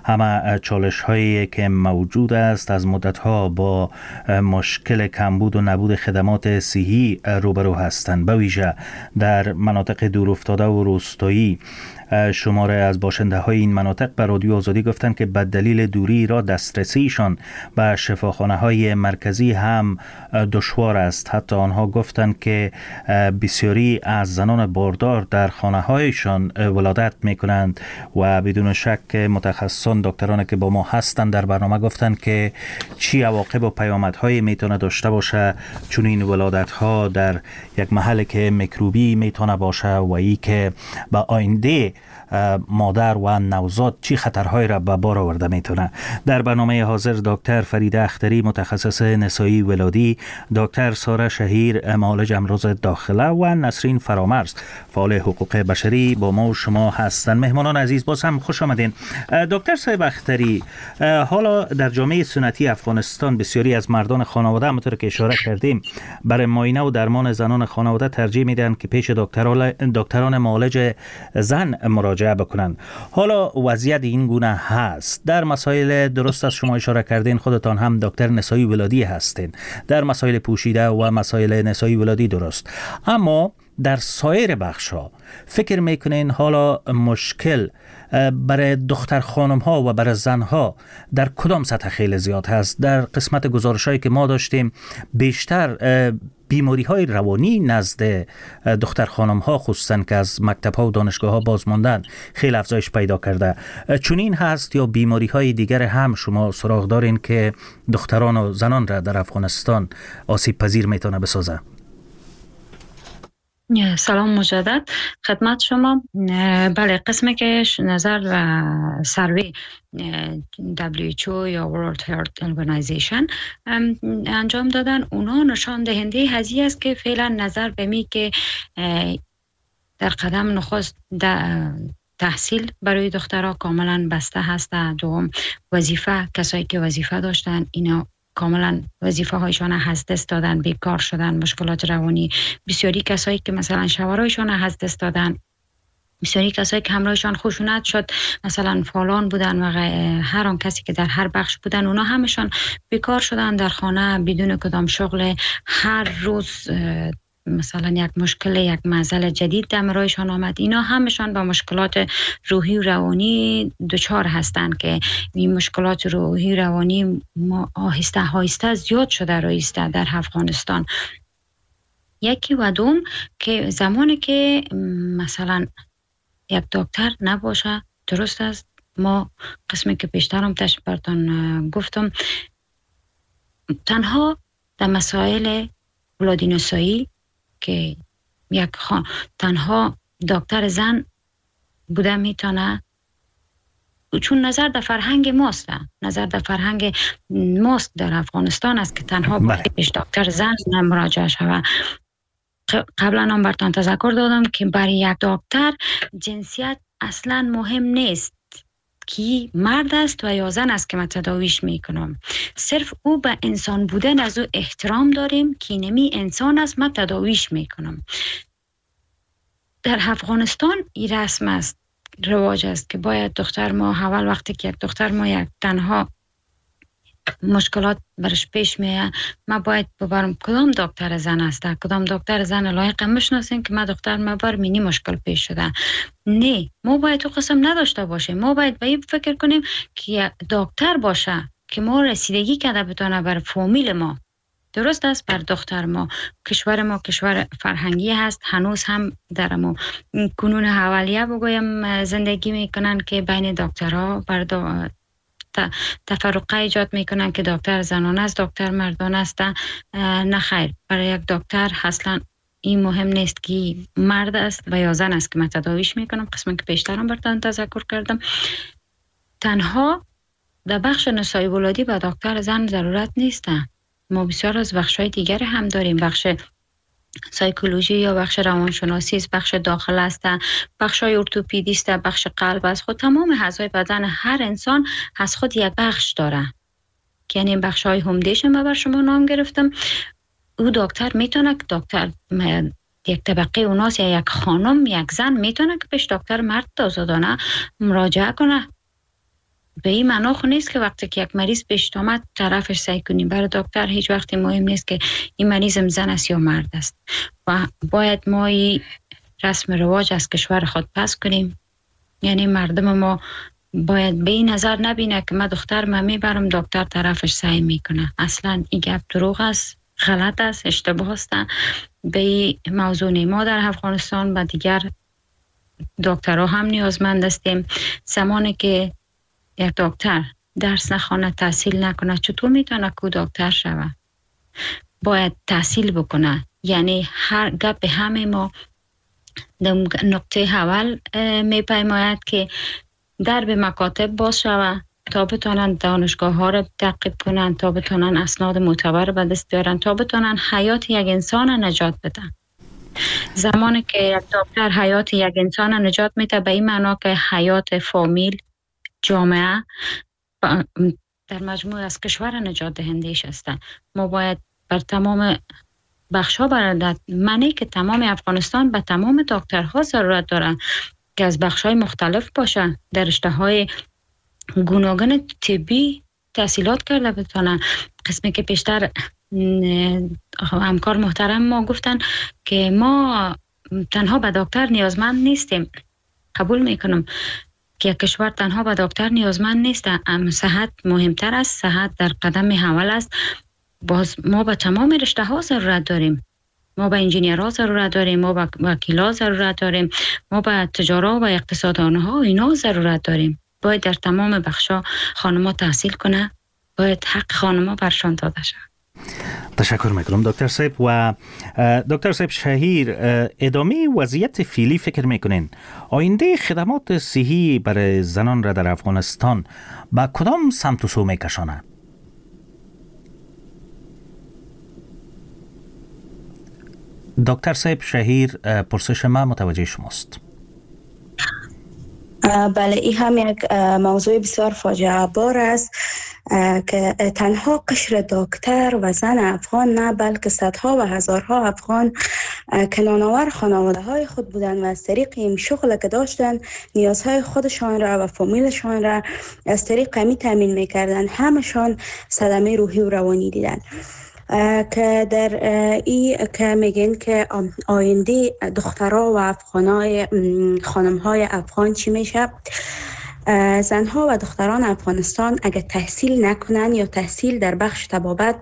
همه چالش هایی که موجود است از مدت ها با مشکل کمبود و نبود خدمات صحی روبرو هستند، به ویژه در مناطق دورافتاده و روستایی. شماره از باشنده های این مناطق به رادیو آزادی گفتند که به دلیل دوری را دسترسیشان به شفاخانه های مرکزی هم دشوار است. حتی آنها گفتند که بسیاری از زنان باردار در خانه هایشان ولادت می کنند و بدون شک متخصصان دکتران که با ما هستند در برنامه گفتند که چی عواقب و پیامدهایی میتونه داشته باشه چون این ولادت ها در یک محل که میکروبی میتونه باشه و ای که به آینده مادر و نوزاد چی خطرهایی را به بار آورده میتونه. در برنامه حاضر دکتر فریده اختری متخصص نسایی ولادی، دکتر ساره شهیر معالج امراض داخله و نسرین فرامرز فعال حقوق بشری با ما و شما هستند. مهمانان عزیز باز هم خوش آمدین. دکتر صاحب اختری، حالا در جامعه سنتی افغانستان بسیاری از مردان خانواده همونطور که اشاره کردیم برای معاینه و درمان زنان خانواده ترجیح میدن که پیش دکتران معالج زن مراجعه بکنن. حالا وضعیت این گونه هست. در مسائل درست از شما اشاره کردین، خودتان هم دکتر نسایی ولادی هستین، در مسائل پوشیده و مسائل نسایی ولادی درست، اما در سایر بخش‌ها فکر میکنین حالا مشکل برای دختر خانم ها و برای زن ها در کدام سطح خیلی زیاد هست؟ در قسمت گزارش‌هایی که ما داشتیم بیشتر بیماری های روانی نزد دختر خانم ها خصوصا که از مکتب ها و دانشگاه ها باز ماندن خیلی افزایش پیدا کرده. چون این هست یا بیماری های دیگر هم شما سراغ دارین که دختران و زنان را در افغانستان آسیب پذیر میتونه بسازه؟ سلام مجدد خدمت شما. بله، قسمی که نظر و سروی WHO یا World Health Organization انجام دادن، اونا نشان دهنده هزی است که فعلا نظر به می که در قدم نخست تحصیل برای دخترها کاملا بسته هست. دوم وظیفه، کسایی که وظیفه داشتن اینا کاملا وظیفه هایشان از دست دادن، بیکار شدن، مشکلات روانی. بسیاری کسایی که مثلا شوهرایشان از دست دادن، بسیاری کسایی که همراهشان خشونت شد، مثلا فالان بودن و هر آن کسی که در هر بخش بودن، اونا همشان بیکار شدن در خانه بدون کدام شغل. هر روز مثلا یک مشکل، یک معضل جدید در رایشان آمد. اینا همشان با مشکلات روحی و روانی دچار هستند که این مشکلات روحی و روانی آهسته زیاد شده رایسته در افغانستان. یکی و دوم که زمانی که مثلا یک دکتر نباشه، درست است، ما قسمی که پیشترم براتون گفتم، تنها در مسائل ولادی نسایی که یک تنها دکتر زن بوده میتونه، چون نظر در فرهنگ ماست، نظر در فرهنگ ماست در افغانستان است که تنها پیش دکتر زن مراجعه شود. قبلا هم براتون تذکر دادم که برای یک دکتر جنسیت اصلا مهم نیست، کی مرد است و یا زن است که من تداویش میکنم. صرف او به انسان بودن از او احترام داریم که نمی انسان است، من تداویش میکنم. در افغانستان این رسم است، رواج است که باید دختر ما اول وقتی که یک دختر ما یک تنها مشکلات برش پیش میاد، ما باید ببرم کدام دکتر زن است، کدام دکتر زن لایق میشناسیم که ما دکتر ما بر مینی مشکل پیش شده. نه، ما باید تو قسم نداشته باشیم. ما باید به این فکر کنیم که دکتر باشه که ما رسیدگی کرده بتونه بر فامیل ما. درست است، بر دختر ما کشور فرهنگی هست، هنوز هم در ما کنون حوالیه بگویم زندگی میکنن که بین دکترها بر تفرقه ایجاد میکنن که دکتر زنان است، دکتر مردان است. نه خیر، برای یک دکتر اصلا این مهم نیست که مرد است و یا زن است که من تداویش میکنم. قسمی که پیشترم براتون تذکر کردم، تنها در بخش نسایی ولادی به دکتر زن ضرورت نیست. ما بسیار از بخش‌های دیگر هم داریم. بخش سایکولوژی یا بخش روانشناسی است، بخش داخل است، بخش‌های ارتوپدی است، بخش قلب است. خود تمام اعضای بدن هر انسان از خود یک بخش داره، که یعنی بخش‌های همدیش من بر شما نام گرفتم. او دکتر میتونه، دکتر یک طبقه اوناس یا یک خانم، یک زن میتونه که پیش دکتر مرد آزادانه مراجعه کنه. به این معنا خو نیست که وقتی که یک مریض پیش آمد طرفش سعی کنیم. برای دکتر هیچ وقتی مهم نیست که این مریض زن است یا مرد است و باید ما این رسم رواج از کشور خود پس کنیم. یعنی مردم ما باید به این نظر نبینه که من دختر من میبرم دکتر طرفش سعی میکنه. اصلا این گپ دروغ است، غلط است، اشتباه است. به این موضوع ما در افغانستان و دیگر دکترها هم نیازمند هستیم. زمانی که یک دکتر درس نخونه، تحصیل نکنه، چطور میتونه که دکتر شوه؟ باید تحصیل بکنه. یعنی هر گپ همه ما در نقطه اول میپیماید که در به مکاتب باز شوه تا بتونن دانشگاه ها رو تعقیب کنن، تا بتونن اسناد معتبر به دست بیارن، تا بتونن حیات یک انسان نجات بدن. زمانی که یک دکتر حیات یک انسان نجات میده، به این معنا که حیات فامیل، جامعه در مجموع از کشور نجات دهندهش هستن. ما باید بر تمام بخش‌ها برادت معنی که تمام افغانستان به تمام دکترها ضرورت دارن که از بخش‌های مختلف باشن، در رشته‌های گوناگون طبی تحصیلات کرده بتونن. قسمی که پیشتر همکار محترم ما گفتن که ما تنها به دکتر نیازمند نیستیم. قبول میکنم که کشور تنها به دکتر نیازمند نیست، اما صحت مهمتر است. صحت در قدم اول است. باز ما به تمام رشته ها ضرورت داریم. ما به انجینیرها ضرورت داریم، ما به وکیلا ضرورت داریم، ما به تجارا و اقتصاددانها اینا ضرورت داریم. باید در تمام بخشا خانم‌ها تحصیل کنه، باید حق خانم‌ها برشان داده شد. تشکر میکنم دکتر صاحب. و دکتر صاحب شهیر، ادامه وضعیت فعلی فکر میکنین آینده خدمات صحی برای زنان را در افغانستان با کدام سمت و سو میکشانه؟ دکتر صاحب شهیر، پرسش ما متوجه شماست. بله، این هم یک موضوع بسیار فاجعه بار است که تنها قشر دکتر و زن افغان نه، بلکه صدها و هزارها افغان که نانآور خانواده های خود بودند و از طریق این شغل که داشتن نیازهای خودشان را و فامیلشان را از طریق همی تامین میکردن، همشان صدمه روحی و روانی دیدن. که در ای که میگن که آینده دخترها و افغانای خانمهای افغان چی میشه؟ زنها و دختران افغانستان اگر تحصیل نکنن یا تحصیل در بخش طبابت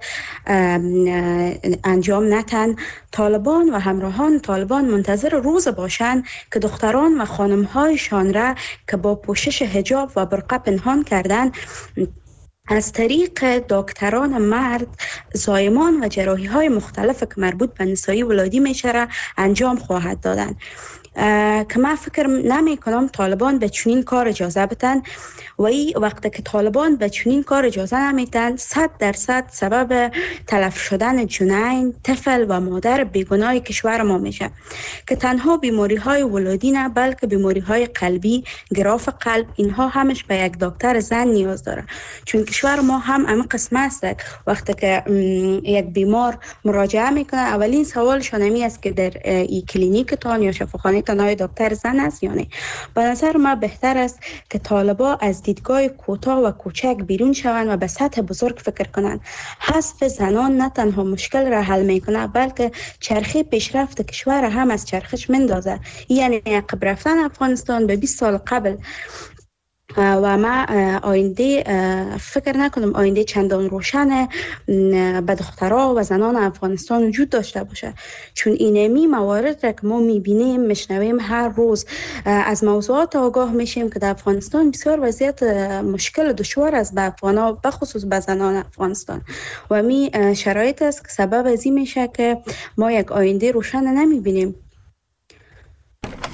انجام نتن، طالبان و همراهان طالبان منتظر روز باشن که دختران و خانمهایشان را که با پوشش حجاب و برقع پنهان کردن از طریق دکتران مرد زایمان و جراحی های مختلف که مربوط به نسایی ولادی میشه را انجام خواهد دادن. که من فکر نمی کنم طالبان به چنین کار اجازه بدن و این وقتی که طالبان به چنین کار اجازه نمیدن 100% سبب تلف شدن جنین، طفل و مادر بیگناه کشور ما میشه که تنها بیماری های ولادی نه بلکه بیماری های قلبی، گراف قلب، اینها همش به یک دکتر زن نیاز داره. چون کشور ما هم قسم است وقتی که یک بیمار مراجعه میکنه اولین سوالشان این است که در این کلینیک تان یا شفاخانه تان دکتر زن است یا نه. به نظر من بهتر است که طالبا از دیدگاه کوتاه و کوچک بیرون شوند و به سطح بزرگ فکر کنند. حذف زنان نه تنها مشکل را حل میکنه بلکه چرخه پیشرفت کشور هم از چرخش مندازه. یعنی عقب رفتن افغانستان به 20 سال قبل و ما آینده فکر نکنم آینده چندان روشن به دخترها و زنان افغانستان وجود داشته باشه، چون اینمی موارد را که ما میبینیم میشنویم هر روز از موضوعات آگاه میشیم که در افغانستان بسیار وضعیت مشکل و دشوار است به افغانها، به خصوص به زنان افغانستان و می شرایط است که سبب از این میشه که ما یک آینده روشن نمیبینیم.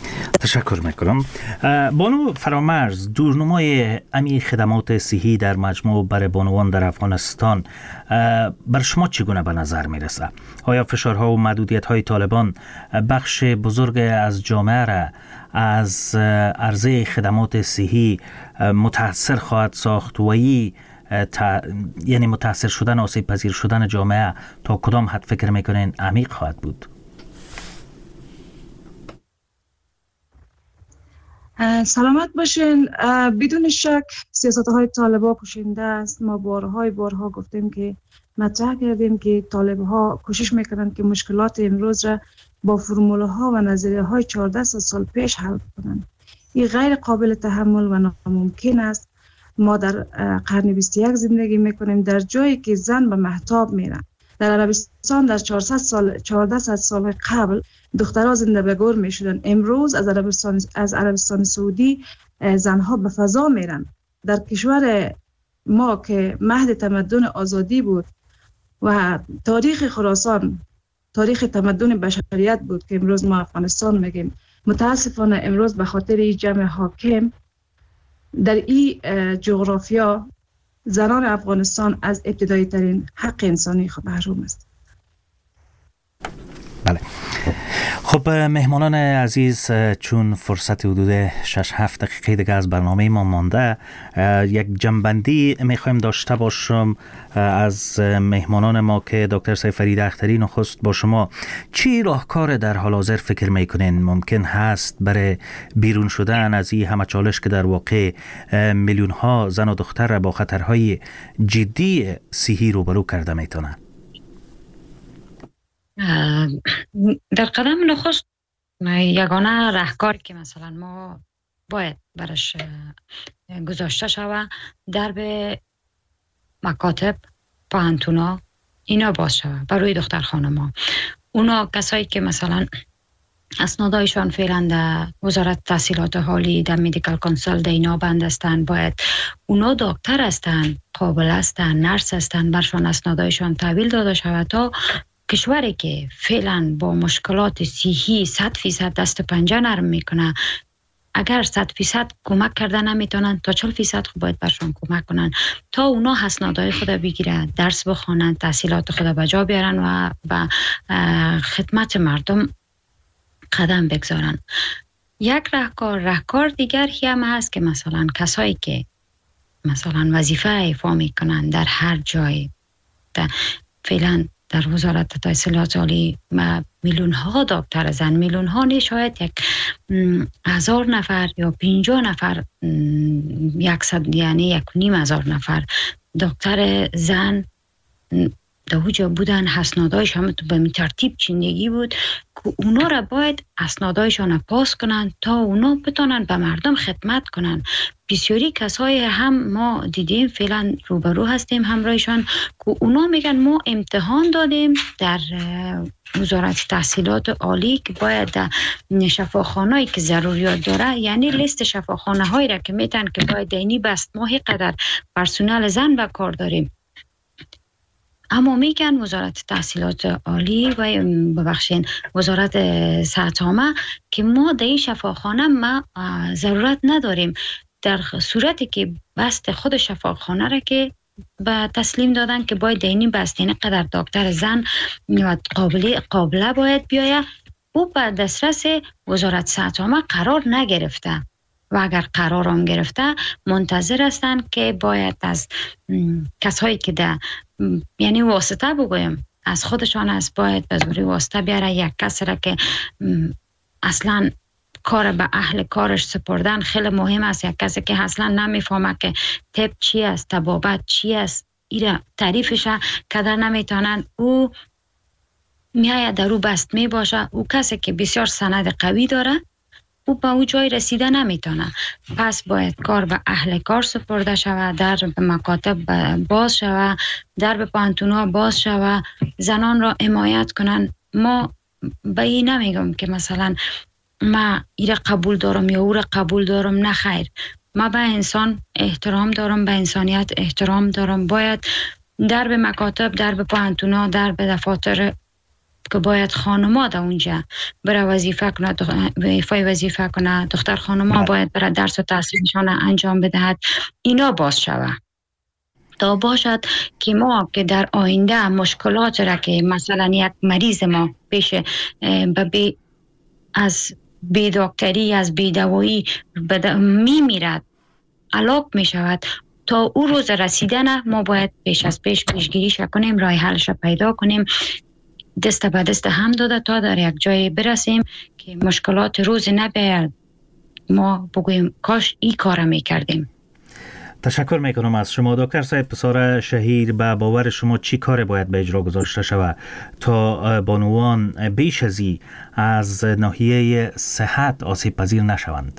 تشکر میکنم. بانو فرامرز، دورنمای امی خدمات صحی در مجموع برای بانوان در افغانستان بر شما چگونه به نظر میرسه؟ آیا فشارها و محدودیت‌های طالبان بخش بزرگ از جامعه را از عرضه خدمات صحی متاثر خواهد ساخت و یعنی متاثر شدن، آسیب پذیر شدن جامعه تا کدام حد فکر میکنین عمیق خواهد بود؟ سلامت باشین. بدون شک سیاست‌های طالبان کشنده است. ما بارها گفتیم که مطرح کردیم که طالب‌ها کوشش میکنن که مشکلات امروز را با فرموله‌ها و نظریه‌های 14 سال پیش حل کنند. این غیر قابل تحمل و ناممکن است. ما در قرن 21 زندگی میکنیم، در جایی که زن به مهتاب میرن. در عربستان در 1400 سال قبل دخترها زنده به گور میشدن. امروز از عربستان سعودی زنها به فضا میرن. در کشور ما که مهد تمدن آزادی بود و تاریخ خراسان تاریخ تمدن بشریت بود که امروز ما افغانستان میگیم، متاسفانه امروز به خاطر این جمع حاکم در این جغرافیا زنان افغانستان از ابتدایی ترین حق انسانی محروم است. بله. خب مهمانان عزیز، چون فرصت حدود 6-7 دقیقه دیگه از برنامه ما مانده، یک جنبندی میخوایم داشته باشم از مهمانان ما که دکتر سید فرید اختری نخست با شما چی راهکار در حال حاضر فکر میکنین ممکن هست برای بیرون شدن از این همه چالش که در واقع میلیون ها زن و دختر را با خطرهای جدی صحی روبرو کرده میتونن؟ در قدم نخست یگانه راهکاری که مثلا ما باید برش گذاشته شود درب مکاتب، پانتونا اینا باز شود برای دختر خانما. اونا کسایی که مثلا اسنادایشان فعلا در وزارت تحصیلات عالی در مدیکال کانسل در اینا بند هستند، باید اونا دکتر هستند، قابل هستند، نرس هستند، برشان اسنادایشان تحویل داده شود تا کشوری که فعلا با مشکلات صحی 100% دست پنجه نرم میکنه، اگر 100% کمک کرده نمیتونن تا 40% باید برشان کمک کنن تا اونا اسنادهای خود بگیرن، درس بخونن، تحصیلات خود به جا بیارن و به خدمت مردم قدم بگذارن. یک راهکار دیگر هم هست که مثلا کسایی که مثلا وظیفه ایفا میکنن در هر جای، فعلا در وزارت تحصیلات عالی میلیون ها دکتر زن، میلیون ها نه، شاید 1000 نفر یا 50 نفر، 100 یعنی 1,500 نفر دکتر زن در اوجا بودن. اسنادایش هم به می ترتیب چندگی بود که اونا را باید اسنادایشان پاس کنن تا اونا بتونن به مردم خدمت کنن. بسیاری کسای هم ما دیدیم فعلا روبرو هستیم همراهشان که اونا میگن ما امتحان دادیم در وزارت تحصیلات عالی که باید در شفاخانه‌ای که ضروریات داره، یعنی لیست شفاخانه هایی را که میتن که باید دینی بست ماهی قدر پرسونل زن به کار داریم، اما میگن وزارت تحصیلات عالی و ببخشین وزارت صحت عامه که ما در این شفاخانه ما ضرورت نداریم. در صورتی که بست خود شفاخانه را که به تسلیم دادن که باید دینی بست، این قدر دکتر زن و قابله باید بیاید، او به دسترس وزارت صحت عامه قرار نگرفته و اگر قرار هم گرفته منتظر هستند که باید از کسایی که در یعنی واسطه بگویم از خودشان از باید به زوری واسطه بیاره یک کسی را که اصلا کار به اهل کارش سپردن خیلی مهم است. یک کسی که اصلا نمیفهمه که طب چی است، طبابت چی است، ایره تعریفش کدر نمیتونن، او میاید در او بست می باشه. او کسی که بسیار سند قوی داره او به او جای رسیده نمیتونه، پس باید کار به اهل کار سپرده شود، در به مکاتب باز شود، در به پانتونا باز شود، زنان را حمایت کنن. ما به این نمیگم که مثلا ما ایره قبول دارم یا او را قبول دارم، نه خیر، ما به انسان احترام دارم، به انسانیت احترام دارم. باید در به مکاتب، در به پانتونا، در به دفاتر که باید خانما در اونجا برای وظیفه کنه، دختر خانما باید برای درس و تحصیلشان انجام بدهد، اینا باز شود تا باشد که ما که در آینده مشکلات را که مثلا یک مریض ما پیش از بی دکتری، از بی دوایی میمیرد، هلاک می شود، تا او روز رسیدن ما باید پیش از پیش پیشگیری کنیم، راه حلش پیدا کنیم، دست به دست هم داده تا در یک جای برسیم که مشکلات روز نباید ما بگوییم کاش این کار می کردیم. تشکر میکنم از شما دکتر صاحب. پسر شهیر، به باور شما چی کار باید به اجرا گذاشته شود تا بانوان بیش از ناحیه صحت آسیب پذیر نشوند؟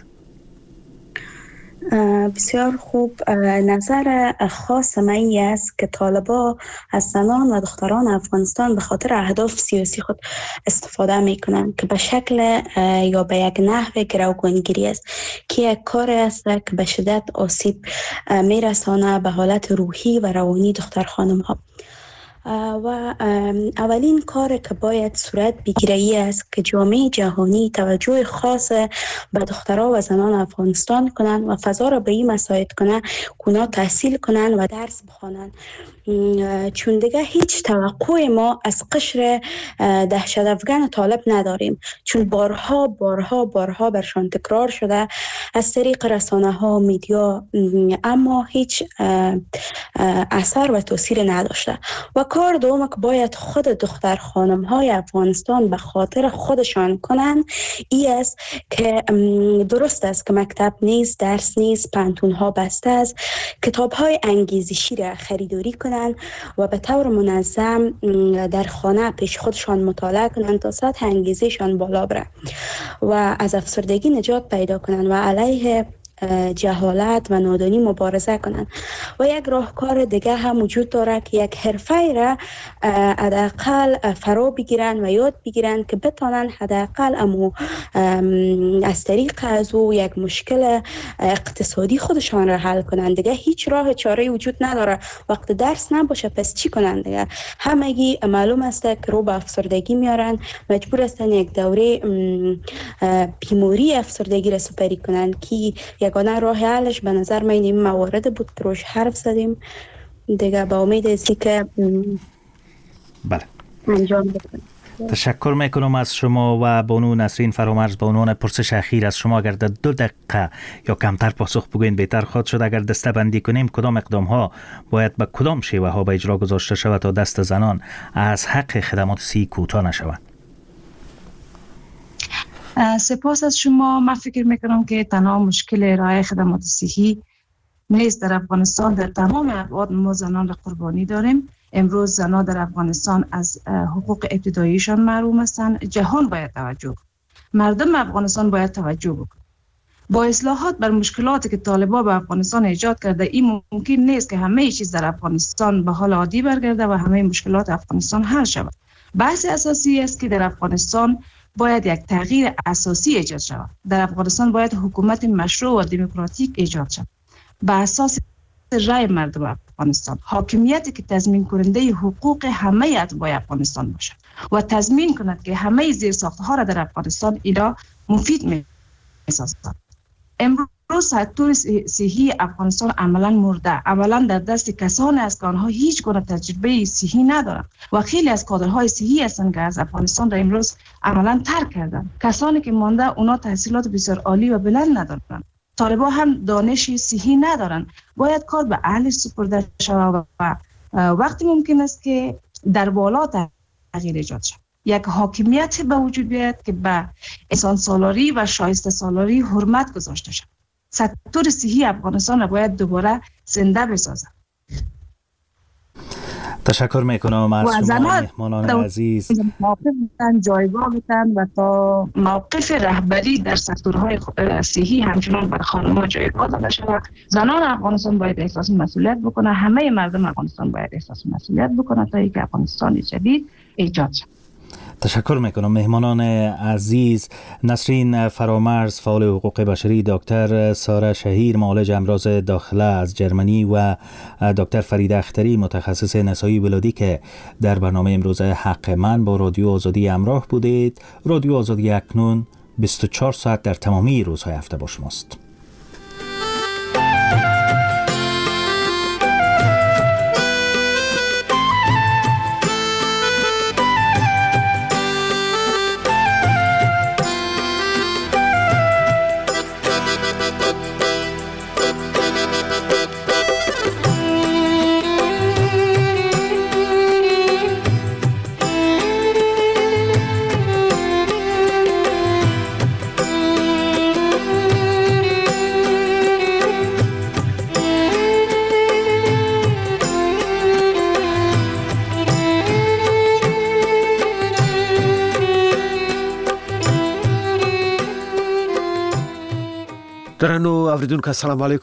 بسیار خوب. نظر خاص من این است که طالبا از زنان و دختران افغانستان به خاطر اهداف سیاسی خود استفاده میکنن که به شکل یا به یک نحو گروگانگیری است که یک کار است که به شدت آسیب میرسانه به حالت روحی و روانی دختر خانم ها. و اولین کار که باید صورت بگیره است که جامعه جهانی توجه خاص به دخترها و زنان افغانستان کنند و فضا را به این مساعد کنند که اونا تحصیل کنند و درس بخوانند، چون دیگه هیچ توقع ما از قشر دهشت افغان طالب نداریم، چون بارها برشان تکرار شده از طریق رسانه ها، میدیا، اما هیچ اثر و تاثیر نداشته. و کار دوم که باید خود دختر خانم های افغانستان به خاطر خودشان کنن ای است که درست است که مکتب نیست، درس نیست، پانتون ها بسته است، کتاب های انگیزشی را خریداری کنن و به طور منظم در خانه پیش خودشان مطالعه کنن تا سطح انگیزشان بالا بره و از افسردگی نجات پیدا کنن و علیه جهالت و نادانی مبارزه کنند. و یک راهکار دیگه هم وجود داره که یک حرفه را حداقل فرا بگیرن و یاد بگیرن که بتانن حداقل از طریق از او یک مشکل اقتصادی خودشان را حل کنند. دیگه هیچ راه چاره وجود نداره. وقت درس نباشه پس چی کنند دیگه؟ همگی معلوم است که رو به افسردگی میارن، مجبور هستن یک دوره بیماری افسردگی را سپری کنند که یگانه راه حلش به نظر من این موارد بود که روش حرف زدیم دیگه. با امید است که بله انجام بکنیم. تشکر میکنم از شما و بانو نسرین فرامرز. به عنوان پرسش اخیر از شما اگر در 2 دقیقه یا کمتر پاسخ بگوین بهتر خواهد شد. اگر دسته بندی کنیم کدام اقدام ها باید به کدام شیوه ها به اجرا گذاشته شود تا دست زنان از حق خدمات صحی کوتاه نشوند؟ سپاس از شما. من فکر میکنم که تنها مشکل ارائه خدمات صحی نیست در افغانستان، در تمام ابعاد ما زنان را قربانی داریم. امروز زنان در افغانستان از حقوق ابتداییشان محروم هستند. جهان باید توجه کنه، مردم افغانستان باید توجه بکنه. با اصلاحات بر مشکلاتی که طالبان به افغانستان ایجاد کرده این ممکن نیست که همه چیز در افغانستان به حال عادی برگرده و همه مشکلات افغانستان حل شود. بحث اساسی است که در افغانستان باید یک تغییر اساسی ایجاد شود. در افغانستان باید حکومت مشروع و دموکراتیک ایجاد شود بر اساس رای مردم افغانستان، حاکمیتی که تضمین کننده حقوق همه اتباع افغانستان باشد و تضمین کند که همه زیرساخت‌ها را در افغانستان ایرا مفید می‌سازد. امروز سکتور صحی افغانستان عملاً مرده، عملاً در دست کسانی است که آنها هیچ گونه تجربه صحی ندارند و خیلی از کادرهای صحی هستند که از افغانستان را امروز عملاً ترک کردند. کسانی که مانده اونا تحصیلات بسیار عالی و بلند ندارند. طالبان هم دانش صحی ندارند. باید کار به اهل سپرده شود و وقتی ممکن است که در بالا تغییر ایجاد شود. یک حاکمیت به وجود بیاید که به انسان سالاری و شایسته سالاری حرمت گذاشته شود. سکتور صحی افغانستان را باید دوباره زنده بسازد. تشکر میکنم از شما مهمانان عزیز. موقف بودن، جایگاه بودن و تا موقف رهبری در سکتورهای صحی همچنان بر خانم‌ها جایگاه داده شود. زنان افغانستان باید احساس مسئولیت بکنه، همه مردم افغانستان باید احساس مسئولیت بکنه تا اینکه افغانستان جدید ایجاد شود. تشکر میکنم. مهمانان عزیز: نسرین فرامرز، فعال حقوق بشری، دکتر ساره شهیر، معالج امراض داخله از جرمنی و دکتر فرید اختری، متخصص نسایی ولادی که در برنامه امروز حق من با رادیو آزادی همراه بودید. رادیو آزادی اکنون 24 ساعت در تمامی روزهای هفته با شماست. درنو اوریدونکو السلام علیکم.